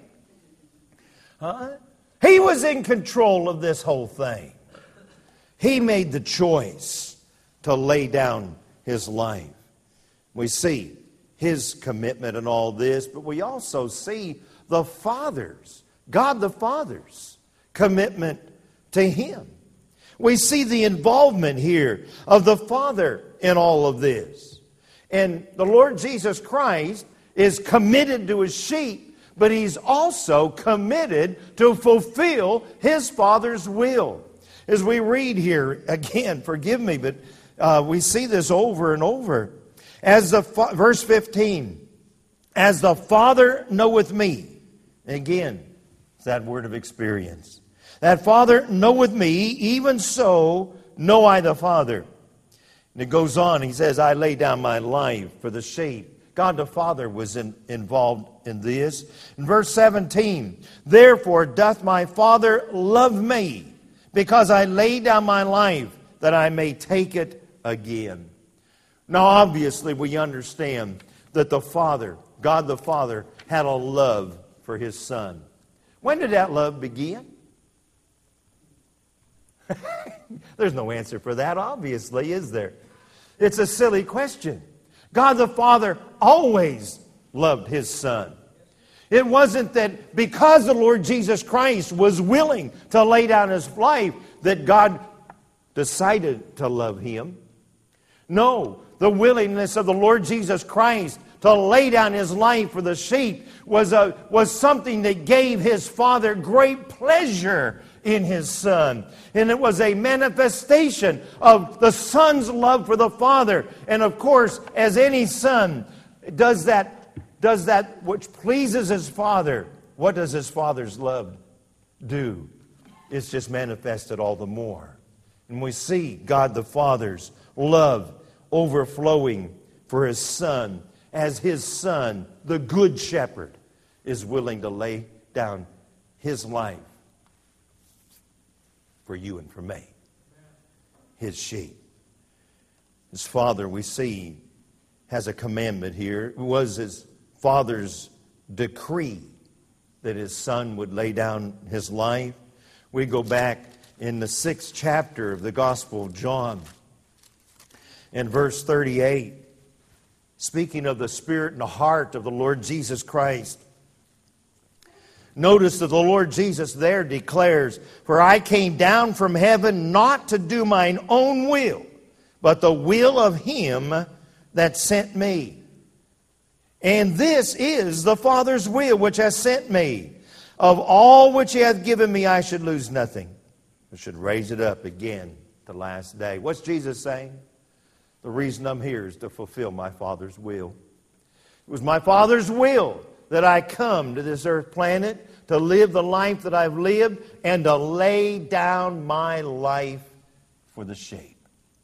Huh? He was in control of this whole thing. He made the choice to lay down His life. We see His commitment in all this, but we also see the Father's, God the Father's commitment to Him. We see the involvement here of the Father in all of this. And the Lord Jesus Christ is committed to His sheep, but He's also committed to fulfill His Father's will. As we read here, again, forgive me, but uh, we see this over and over. As the fa- verse fifteen, as the Father knoweth me. Again, it's that word of experience. That Father knoweth me, even so know I the Father. And it goes on, He says, I lay down my life for the sheep. God the Father was in, involved in this. In verse seventeen, therefore doth my Father love me, because I lay down my life, that I may take it again. Now obviously we understand that the Father, God the Father, had a love for His Son. When did that love begin? There's no answer for that, obviously, is there? It's a silly question. God the Father always loved His Son. It wasn't that because the Lord Jesus Christ was willing to lay down His life that God decided to love Him. No, the willingness of the Lord Jesus Christ to lay down His life for the sheep was, a, was something that gave His Father great pleasure in His Son. And it was a manifestation of the Son's love for the Father. And of course, as any son does that, does that which pleases his Father, what does his Father's love do? It's just manifested all the more. And we see God the Father's love overflowing for His Son, as His Son, the Good Shepherd, is willing to lay down His life for you and for me, His sheep. His Father, we see, has a commandment here. It was His Father's decree that His Son would lay down His life. We go back in the sixth chapter of the Gospel of John, in verse thirty-eight, speaking of the spirit and the heart of the Lord Jesus Christ. Notice that the Lord Jesus there declares, for I came down from heaven not to do mine own will, but the will of Him that sent me. And this is the Father's will which has sent me. Of all which He hath given me, I should lose nothing. I should raise it up again the last day. What's Jesus saying? The reason I'm here is to fulfill my Father's will. It was my Father's will that I come to this earth planet to live the life that I've lived and to lay down my life for the sheep.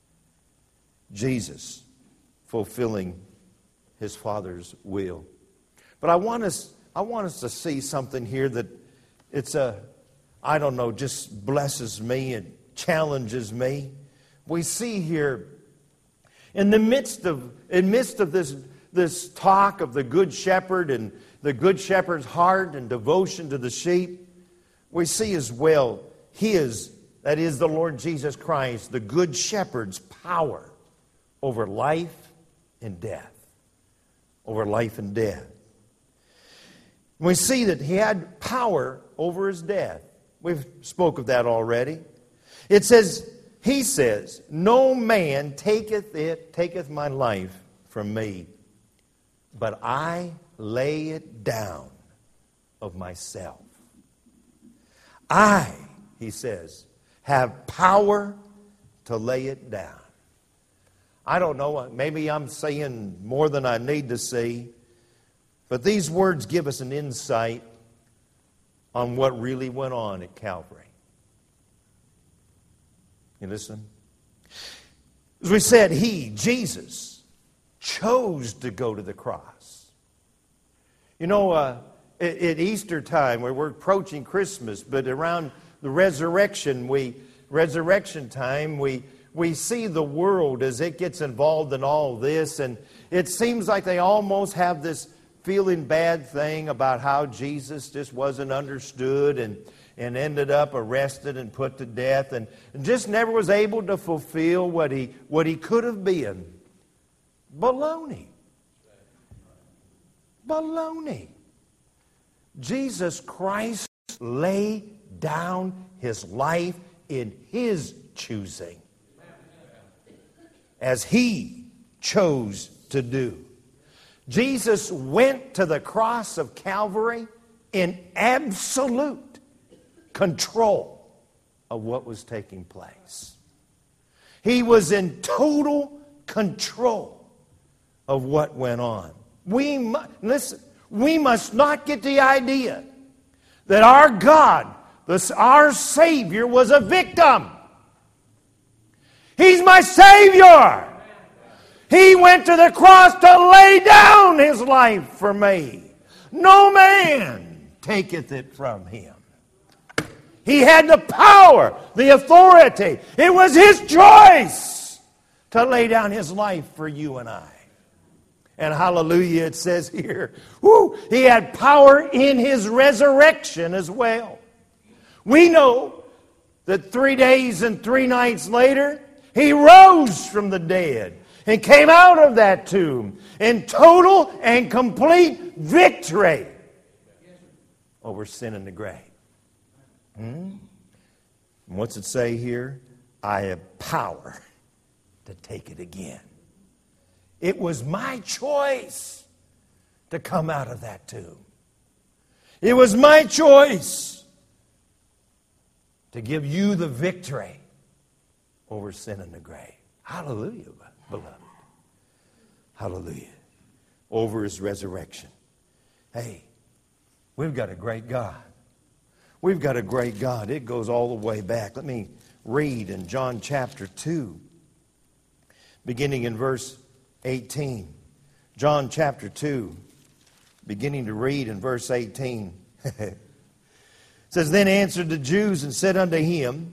Jesus fulfilling his Father's will. But I want us, I want us to see something here that it's a, I don't know, just blesses me and challenges me. We see here, in the midst of, in midst of this, this talk of the Good Shepherd and the Good Shepherd's heart and devotion to the sheep, we see as well his, that is the Lord Jesus Christ, the Good Shepherd's power over life and death. Over life and death. We see that he had power over his death. We've spoke of that already. It says, he says, no man taketh it, taketh my life from me, but I lay it down of myself. I, he says, have power to lay it down. I don't know, maybe I'm saying more than I need to say, but these words give us an insight on what really went on at Calvary. You listen? As we said, he, Jesus, chose to go to the cross. You know, uh, at, at Easter time, where we're approaching Christmas, but around the resurrection, we resurrection time, we we see the world as it gets involved in all this, and it seems like they almost have this feeling bad thing about how Jesus just wasn't understood and, and ended up arrested and put to death and, and just never was able to fulfill what he what he could have been. Baloney. Baloney. Jesus Christ laid down his life in his choosing, as he chose to do. Jesus went to the cross of Calvary in absolute control of what was taking place. He was in total control of what went on. We mu- listen, we must not get the idea that our God, this, our Savior, was a victim. He's my Savior. He went to the cross to lay down his life for me. No man taketh it from him. He had the power, the authority. It was his choice to lay down his life for you and I. And hallelujah, it says here, whoo, he had power in his resurrection as well. We know that three days and three nights later, he rose from the dead and came out of that tomb in total and complete victory over sin and the grave. Hmm? And what's it say here? I have power to take it again. It was my choice to come out of that tomb. It was my choice to give you the victory over sin and the grave. Hallelujah, beloved. Hallelujah. Over his resurrection. Hey, we've got a great God. We've got a great God. It goes all the way back. Let me read in John chapter two, beginning in verse eighteen. John chapter two, beginning to read in verse eighteen. It says, then answered the Jews and said unto him,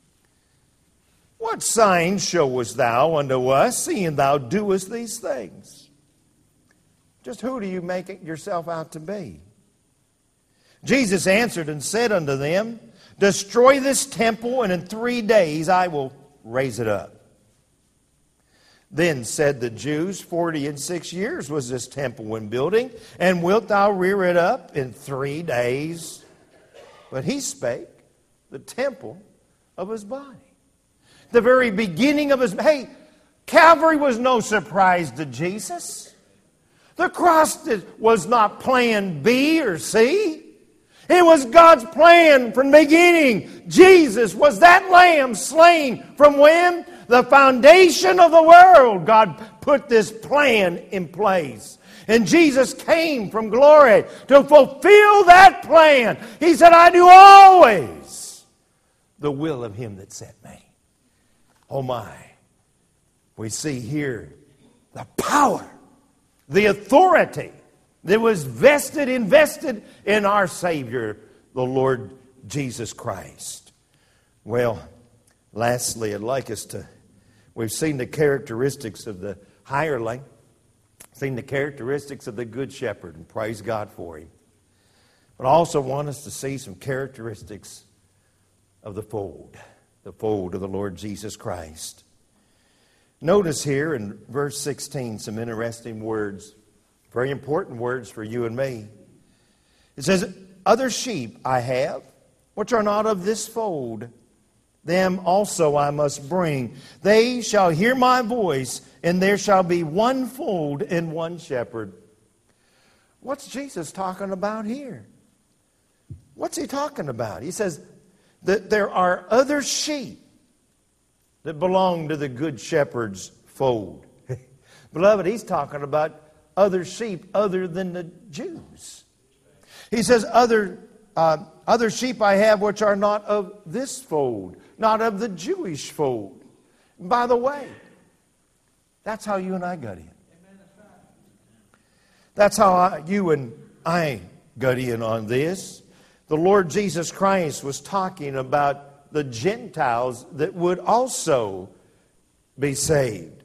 what sign showest thou unto us, seeing thou doest these things? Just who do you make it yourself out to be? Jesus answered and said unto them, destroy this temple, and in three days I will raise it up. Then said the Jews, forty and six years was this temple in building, and wilt thou rear it up in three days? But he spake the temple of his body. The very beginning of his... Hey, Calvary was no surprise to Jesus. The cross was not plan B or C. It was God's plan from the beginning. Jesus was that lamb slain from when? The foundation of the world. God put this plan in place. And Jesus came from glory to fulfill that plan. He said, I do always the will of him that sent me. Oh my. We see here the power, the authority that was vested, invested in our Savior, the Lord Jesus Christ. Well, lastly, I'd like us to, we've seen the characteristics of the hireling, seen the characteristics of the Good Shepherd, and praise God for him. But I also want us to see some characteristics of the fold, the fold of the Lord Jesus Christ. Notice here in verse sixteen some interesting words, very important words for you and me. It says, other sheep I have, which are not of this fold, them also I must bring. They shall hear my voice, and there shall be one fold and one shepherd. What's Jesus talking about here? What's he talking about? He says that there are other sheep that belong to the Good Shepherd's fold. Beloved, he's talking about other sheep other than the Jews. He says, other, uh, other sheep I have which are not of this fold, not of the Jewish fold. By the way, that's how you and I got in. That's how I, you and I got in on this. The Lord Jesus Christ was talking about the Gentiles that would also be saved.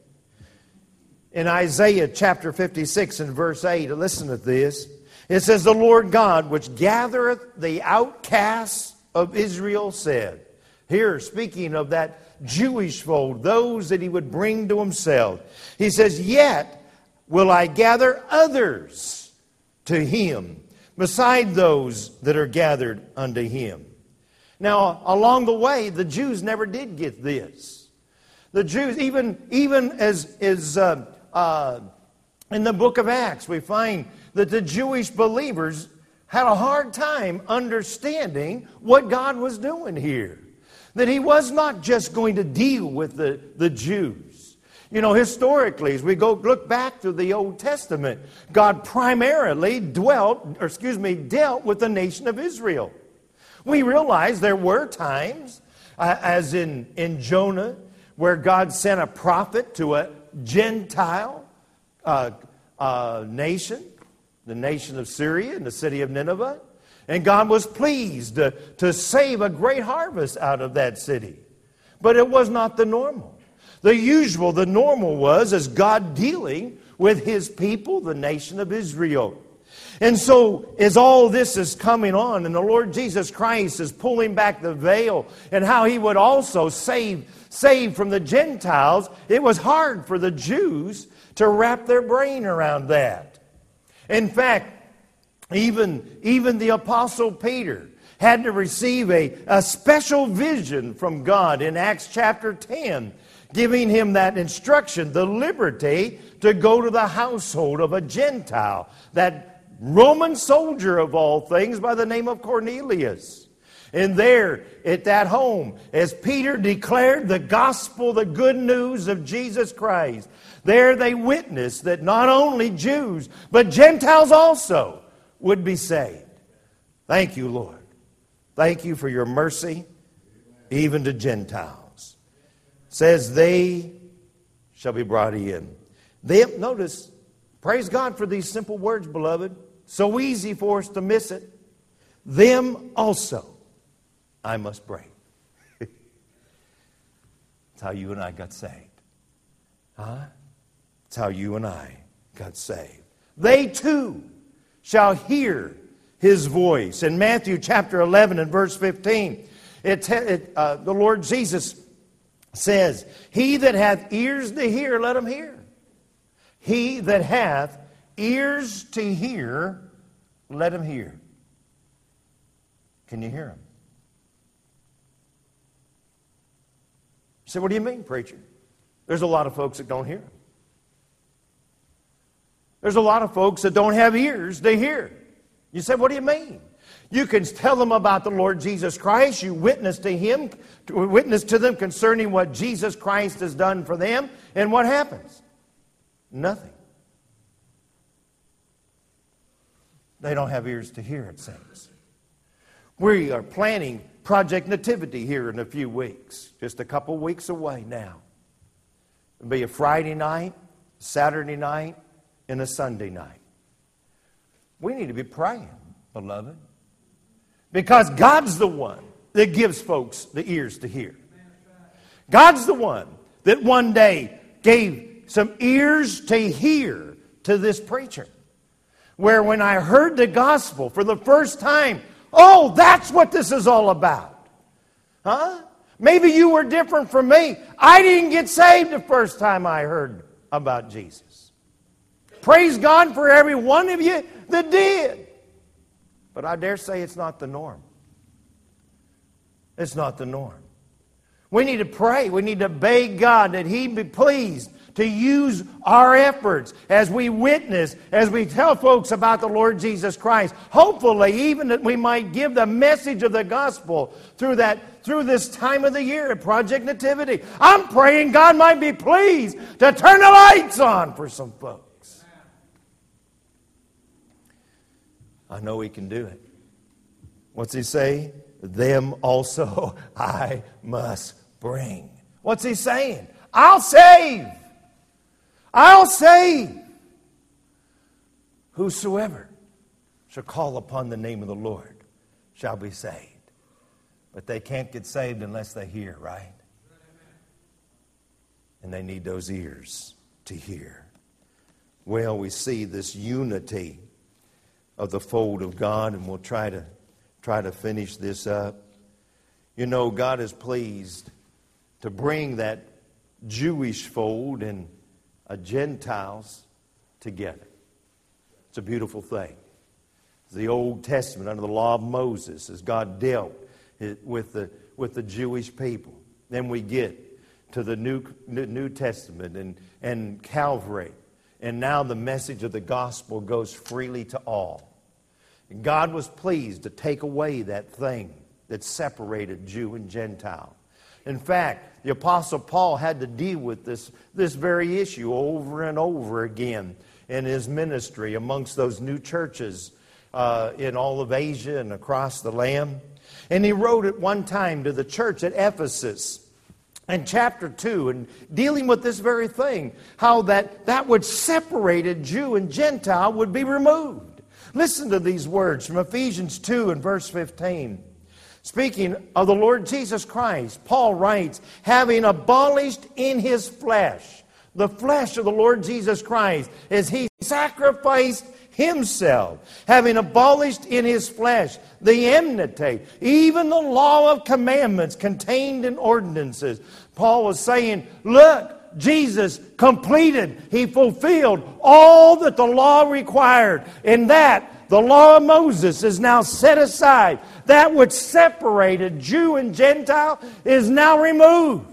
In Isaiah chapter fifty-six and verse eight, listen to this. It says, the Lord God, which gathereth the outcasts of Israel, said. Here, speaking of that Jewish fold, those that he would bring to himself. He says, yet will I gather others to him, beside those that are gathered unto him. Now, along the way, the Jews never did get this. The Jews, even, even as, as uh, uh, in the book of Acts, we find that the Jewish believers had a hard time understanding what God was doing here. That he was not just going to deal with the, the Jews. You know, historically, as we go look back through the Old Testament, God primarily dwelt, or excuse me, dealt with the nation of Israel. We realize there were times, uh, as in, in Jonah, where God sent a prophet to a Gentile uh, uh, nation, the nation of Syria and the city of Nineveh. And God was pleased to, to save a great harvest out of that city. But it was not the normal. The usual, the normal was, as God dealing with his people, the nation of Israel. And so, as all this is coming on, and the Lord Jesus Christ is pulling back the veil, and how he would also save, save from the Gentiles, it was hard for the Jews to wrap their brain around that. In fact, even, even the Apostle Peter had to receive a, a special vision from God in Acts chapter ten, giving him that instruction, the liberty to go to the household of a Gentile, that Roman soldier of all things by the name of Cornelius. And there at that home, as Peter declared the gospel, the good news of Jesus Christ, there they witnessed that not only Jews, but Gentiles also would be saved. Thank you, Lord. Thank you for your mercy, even to Gentiles. It says they shall be brought in. They, notice, praise God for these simple words, beloved. So easy for us to miss it. Them also I must bring. That's how you and I got saved. Huh? That's how you and I got saved. They too shall hear his voice. In Matthew chapter eleven and verse fifteen, it, it, uh, the Lord Jesus says, he that hath ears to hear, let him hear. He that hath ears to hear, let him hear. Can you hear him? You say, what do you mean, preacher? There's a lot of folks that don't hear him. There's a lot of folks that don't have ears to hear. You say, what do you mean? You can tell them about the Lord Jesus Christ. You witness to him, witness to them concerning what Jesus Christ has done for them. And what happens? Nothing. They don't have ears to hear, it seems. We are planning Project Nativity here in a few weeks. Just a couple weeks away now. It'll be a Friday night, Saturday night, and a Sunday night. We need to be praying, beloved. Because God's the one that gives folks the ears to hear. God's the one that one day gave some ears to hear to this preacher. Where when I heard the gospel for the first time, oh, that's what this is all about. Huh? Maybe you were different from me. I didn't get saved the first time I heard about Jesus. Praise God for every one of you that did. But I dare say it's not the norm. It's not the norm. We need to pray. We need to beg God that He be pleased to use our efforts as we witness, as we tell folks about the Lord Jesus Christ. Hopefully, even that we might give the message of the gospel through that, through this time of the year at Project Nativity. I'm praying God might be pleased to turn the lights on for some folks. I know He can do it. What's He say? Them also I must bring. What's He saying? I'll save. I'll save. Whosoever shall call upon the name of the Lord shall be saved. But they can't get saved unless they hear, right? And they need those ears to hear. Well, we see this unity of the fold of God, and we'll try to try to finish this up. You know, God is pleased to bring that Jewish fold and a Gentiles together. It's a beautiful thing. The Old Testament, under the law of Moses, as God dealt with the with the Jewish people. Then we get to the New New Testament and, and Calvary. And now the message of the gospel goes freely to all. God was pleased to take away that thing that separated Jew and Gentile. In fact, the Apostle Paul had to deal with this, this very issue over and over again in his ministry amongst those new churches uh, in all of Asia and across the land. And he wrote at one time to the church at Ephesus in chapter two, and dealing with this very thing, how that, that which separated Jew and Gentile would be removed. Listen to these words from Ephesians two and verse fifteen. Speaking of the Lord Jesus Christ, Paul writes, having abolished in His flesh, the flesh of the Lord Jesus Christ, as He sacrificed Himself, having abolished in His flesh the enmity, even the law of commandments contained in ordinances. Paul was saying, look, Jesus completed, He fulfilled all that the law required. In that, the law of Moses is now set aside. That which separated Jew and Gentile is now removed.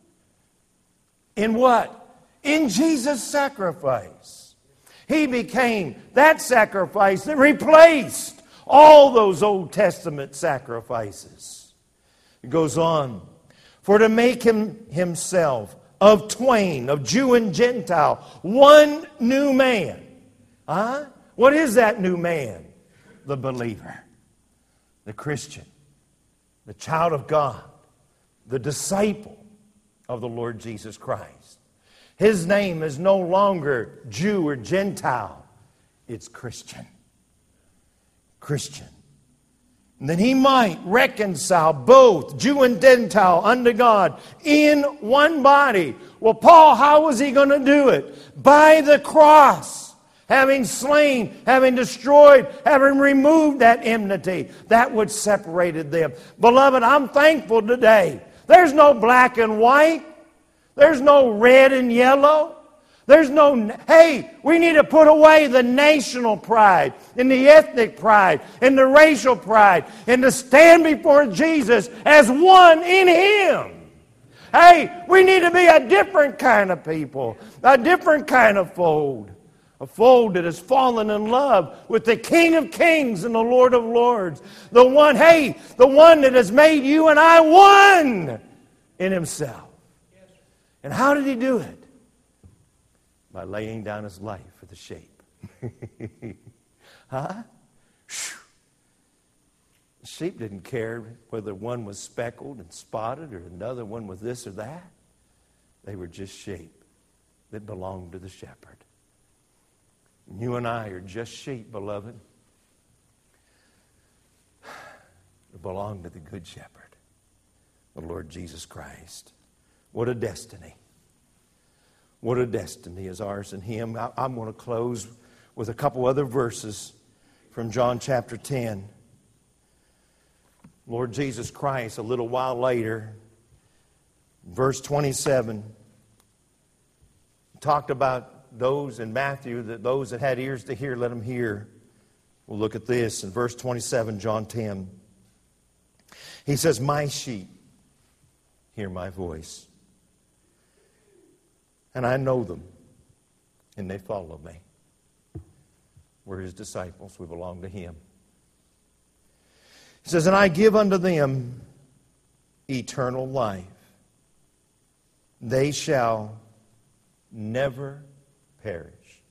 In what? In Jesus' sacrifice. He became that sacrifice that replaced all those Old Testament sacrifices. It goes on. For to make Him Himself of twain, of Jew and Gentile, one new man. Huh? What is that new man? The believer, the Christian, the child of God, the disciple of the Lord Jesus Christ. His name is no longer Jew or Gentile. It's Christian. Christian. And that He might reconcile both Jew and Gentile unto God in one body. Well, Paul, how was he going to do it? By the cross. Having slain, having destroyed, having removed that enmity, that which separated them. Beloved, I'm thankful today. There's no black and white. There's no red and yellow. There's no, hey, we need to put away the national pride and the ethnic pride and the racial pride and to stand before Jesus as one in Him. Hey, we need to be a different kind of people, a different kind of fold. A fold that has fallen in love with the King of Kings and the Lord of Lords. The one, hey, the one that has made you and I one in Himself. And how did He do it? By laying down His life for the sheep. Huh? Sheep didn't care whether one was speckled and spotted or another one was this or that. They were just sheep that belonged to the shepherd. And you and I are just sheep, beloved, that belong to the good shepherd, the Lord Jesus Christ. What a destiny. What a destiny is ours in Him. I, I'm going to close with a couple other verses from John chapter ten. Lord Jesus Christ, a little while later, verse twenty-seven, talked about those in Matthew, that those that had ears to hear, let them hear. We'll look at this in verse twenty-seven, John ten. He says, my sheep hear my voice, and I know them, and they follow me. We're His disciples. We belong to Him. He says, and I give unto them eternal life. They shall never perish.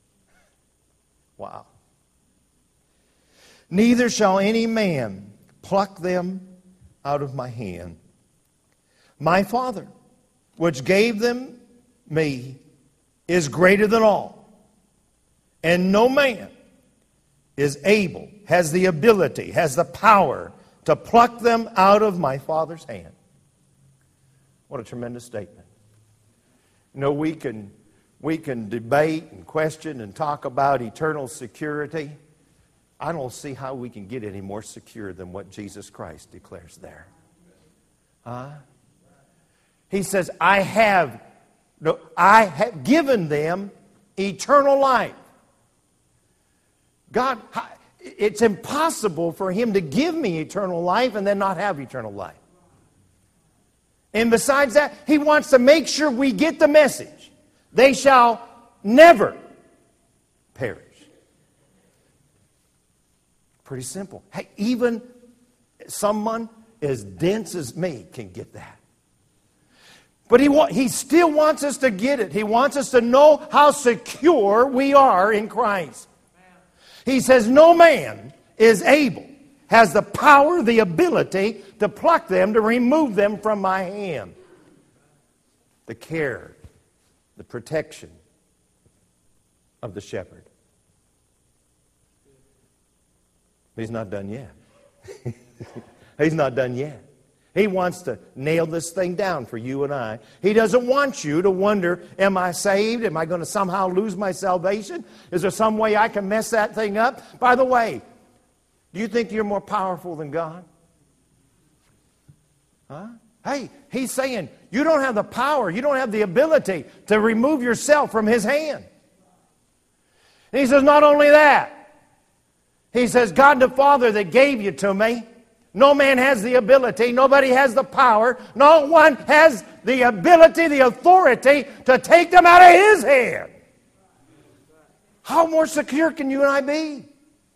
Wow. Neither shall any man pluck them out of my hand. My Father, which gave them me, is greater than all. And no man is able, has the ability, has the power to pluck them out of my Father's hand. What a tremendous statement. You know, we can, we can debate and question and talk about eternal security. I don't see how we can get any more secure than what Jesus Christ declares there. Huh? He says, I have, no, I have given them eternal life. God, it's impossible for Him to give me eternal life and then not have eternal life. And besides that, He wants to make sure we get the message. They shall never perish. Pretty simple. Hey, even someone as dense as me can get that. But he, wa- he still wants us to get it. He wants us to know how secure we are in Christ. He says, no man is able, has the power, the ability to pluck them, to remove them from my hand. The care, the protection of the shepherd. He's not done yet. He's not done yet. He wants to nail this thing down for you and I. He doesn't want you to wonder, am I saved? Am I going to somehow lose my salvation? Is there some way I can mess that thing up? By the way, do you think you're more powerful than God? Huh? Hey, He's saying, you don't have the power, you don't have the ability to remove yourself from His hand. And He says, not only that, He says, God the Father that gave you to me, no man has the ability, nobody has the power, no one has the ability, the authority to take them out of His hand. How more secure can you and I be?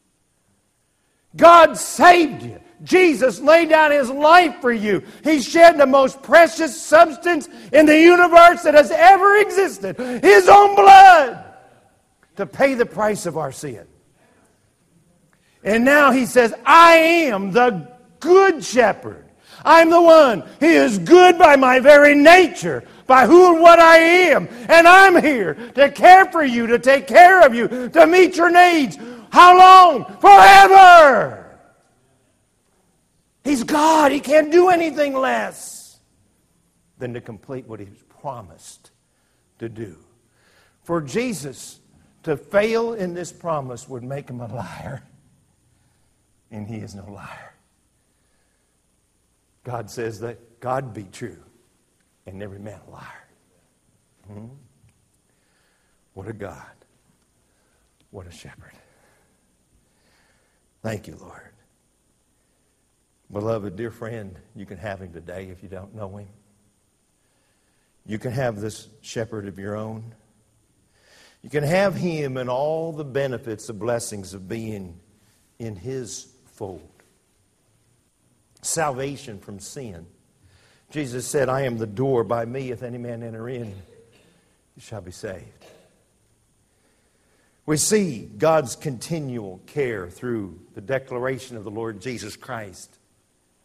God saved you. Jesus laid down His life for you. He shed the most precious substance in the universe that has ever existed, His own blood, to pay the price of our sin. And now He says, I am the good shepherd. I'm the one. He is good by my very nature, by who and what I am. And I'm here to care for you, to take care of you, to meet your needs. How long? Forever. He's God. He can't do anything less than to complete what He's promised to do. For Jesus to fail in this promise would make Him a liar. And He is no liar. God says that God be true and every man a liar. Hmm? What a God. What a shepherd. Thank you, Lord. Beloved, dear friend, you can have Him today if you don't know Him. You can have this shepherd of your own. You can have Him and all the benefits, the blessings of being in His fold. Salvation from sin. Jesus said, I am the door. By me, if any man enter in, he shall be saved. We see God's continual care through the declaration of the Lord Jesus Christ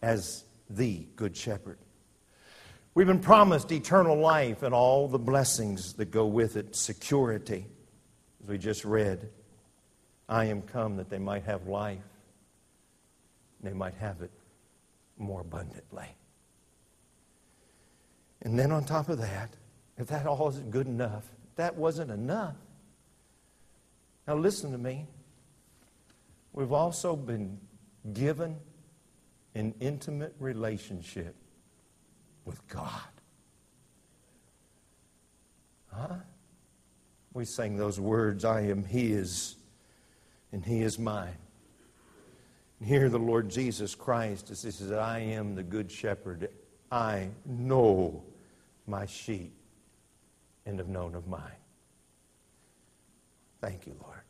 as the Good Shepherd. We've been promised eternal life and all the blessings that go with it, security, as we just read. I am come that they might have life, and they might have it more abundantly. And then on top of that, if that all isn't good enough, if that wasn't enough. Now listen to me. We've also been given an intimate relationship with God. Huh? We sang those words, I am His and He is mine. And here the Lord Jesus Christ, as He says, I am the good shepherd. I know my sheep and have known of mine. Thank you, Lord.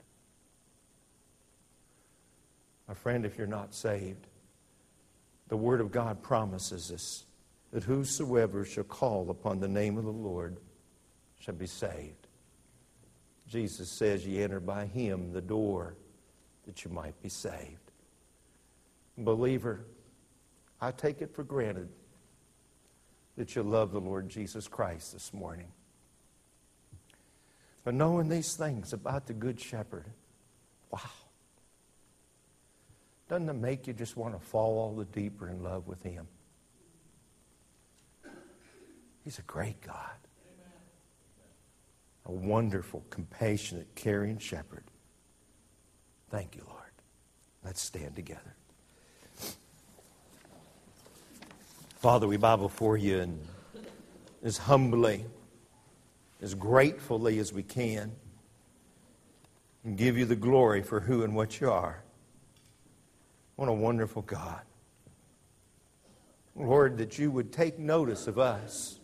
My friend, if you're not saved, the Word of God promises us that whosoever shall call upon the name of the Lord shall be saved. Jesus says, ye enter by Him the door that you might be saved. Believer, I take it for granted that you love the Lord Jesus Christ this morning. But knowing these things about the Good Shepherd, wow. Doesn't it make you just want to fall all the deeper in love with Him? He's a great God. A wonderful, compassionate, caring shepherd. Thank you, Lord. Let's stand together. Father, we bow before you and as humbly, as gratefully as we can, and give you the glory for who and what you are. What a wonderful God. Lord, that you would take notice of us.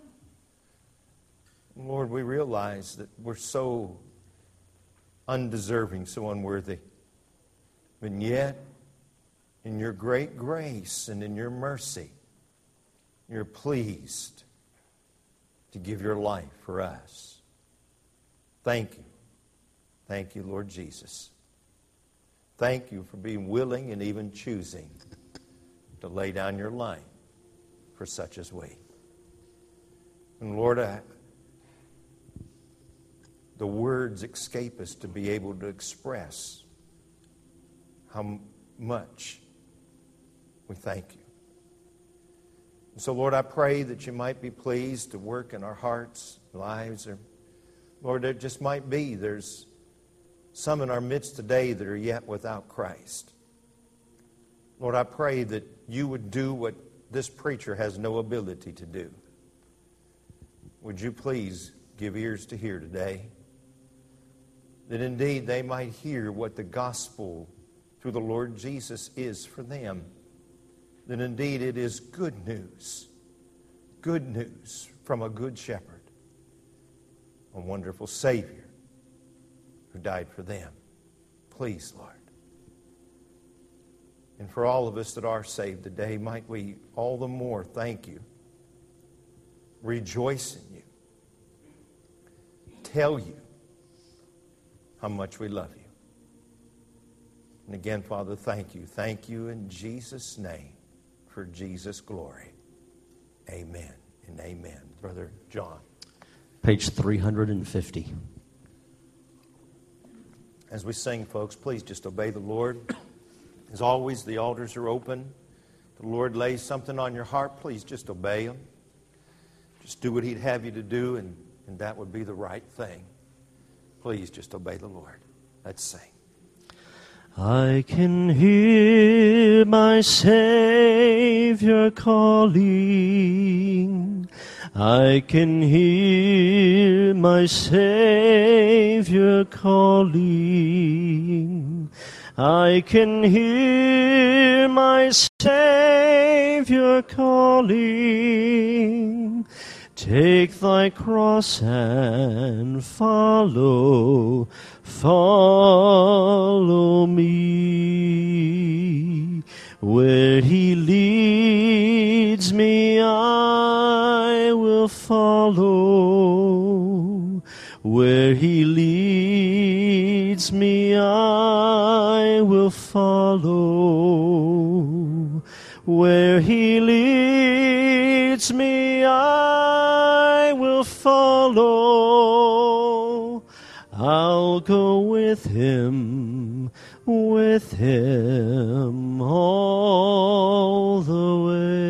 Lord, we realize that we're so undeserving, so unworthy. But yet, in your great grace and in your mercy, you're pleased to give your life for us. Thank you. Thank you, Lord Jesus. Thank you for being willing and even choosing to lay down your life for such as we. And Lord, I, the words escape us to be able to express how much we thank you. And so, Lord, I pray that you might be pleased to work in our hearts, lives. Or, Lord, there just might be, there's some in our midst today that are yet without Christ. Lord, I pray that you would do what this preacher has no ability to do. Would you please give ears to hear today? That indeed they might hear what the gospel through the Lord Jesus is for them. That indeed it is good news. Good news from a good shepherd. A wonderful Savior who died for them. Please, Lord. And for all of us that are saved today, might we all the more thank you. Rejoice in you. Tell you how much we love you. And again, Father, thank you. Thank you in Jesus' name for Jesus' glory. Amen and amen. Brother John. Page three hundred fifty. As we sing, folks, please just obey the Lord. As always, the altars are open. If the Lord lays something on your heart, please just obey Him. Just do what He'd have you to do, and, and that would be the right thing. Please just obey the Lord. Let's sing. I can hear my Savior calling. I can hear my Savior calling. I can hear my Savior calling. Take thy cross and follow, follow me. Where He leads me, I will follow. Where He leads me, I will follow. Where he leads me, I will follow. I'll go with him, with him all the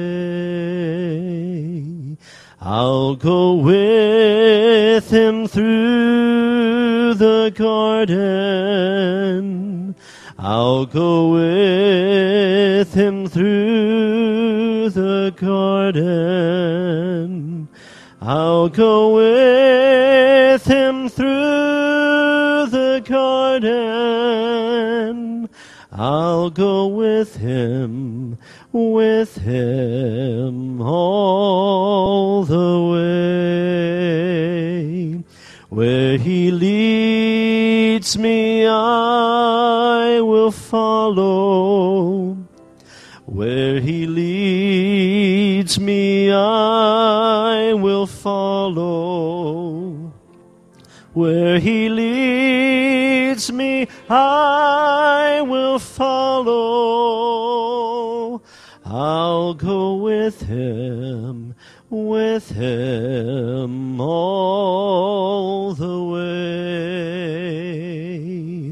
way. I'll go with him through the garden. I'll go with him through the garden. I'll go with him through the garden. I'll go with him, with him all the way. Where he leads me, I will follow. Where he leads me, I will follow. Where he leads me, I will follow. I'll go with him, with him all the way.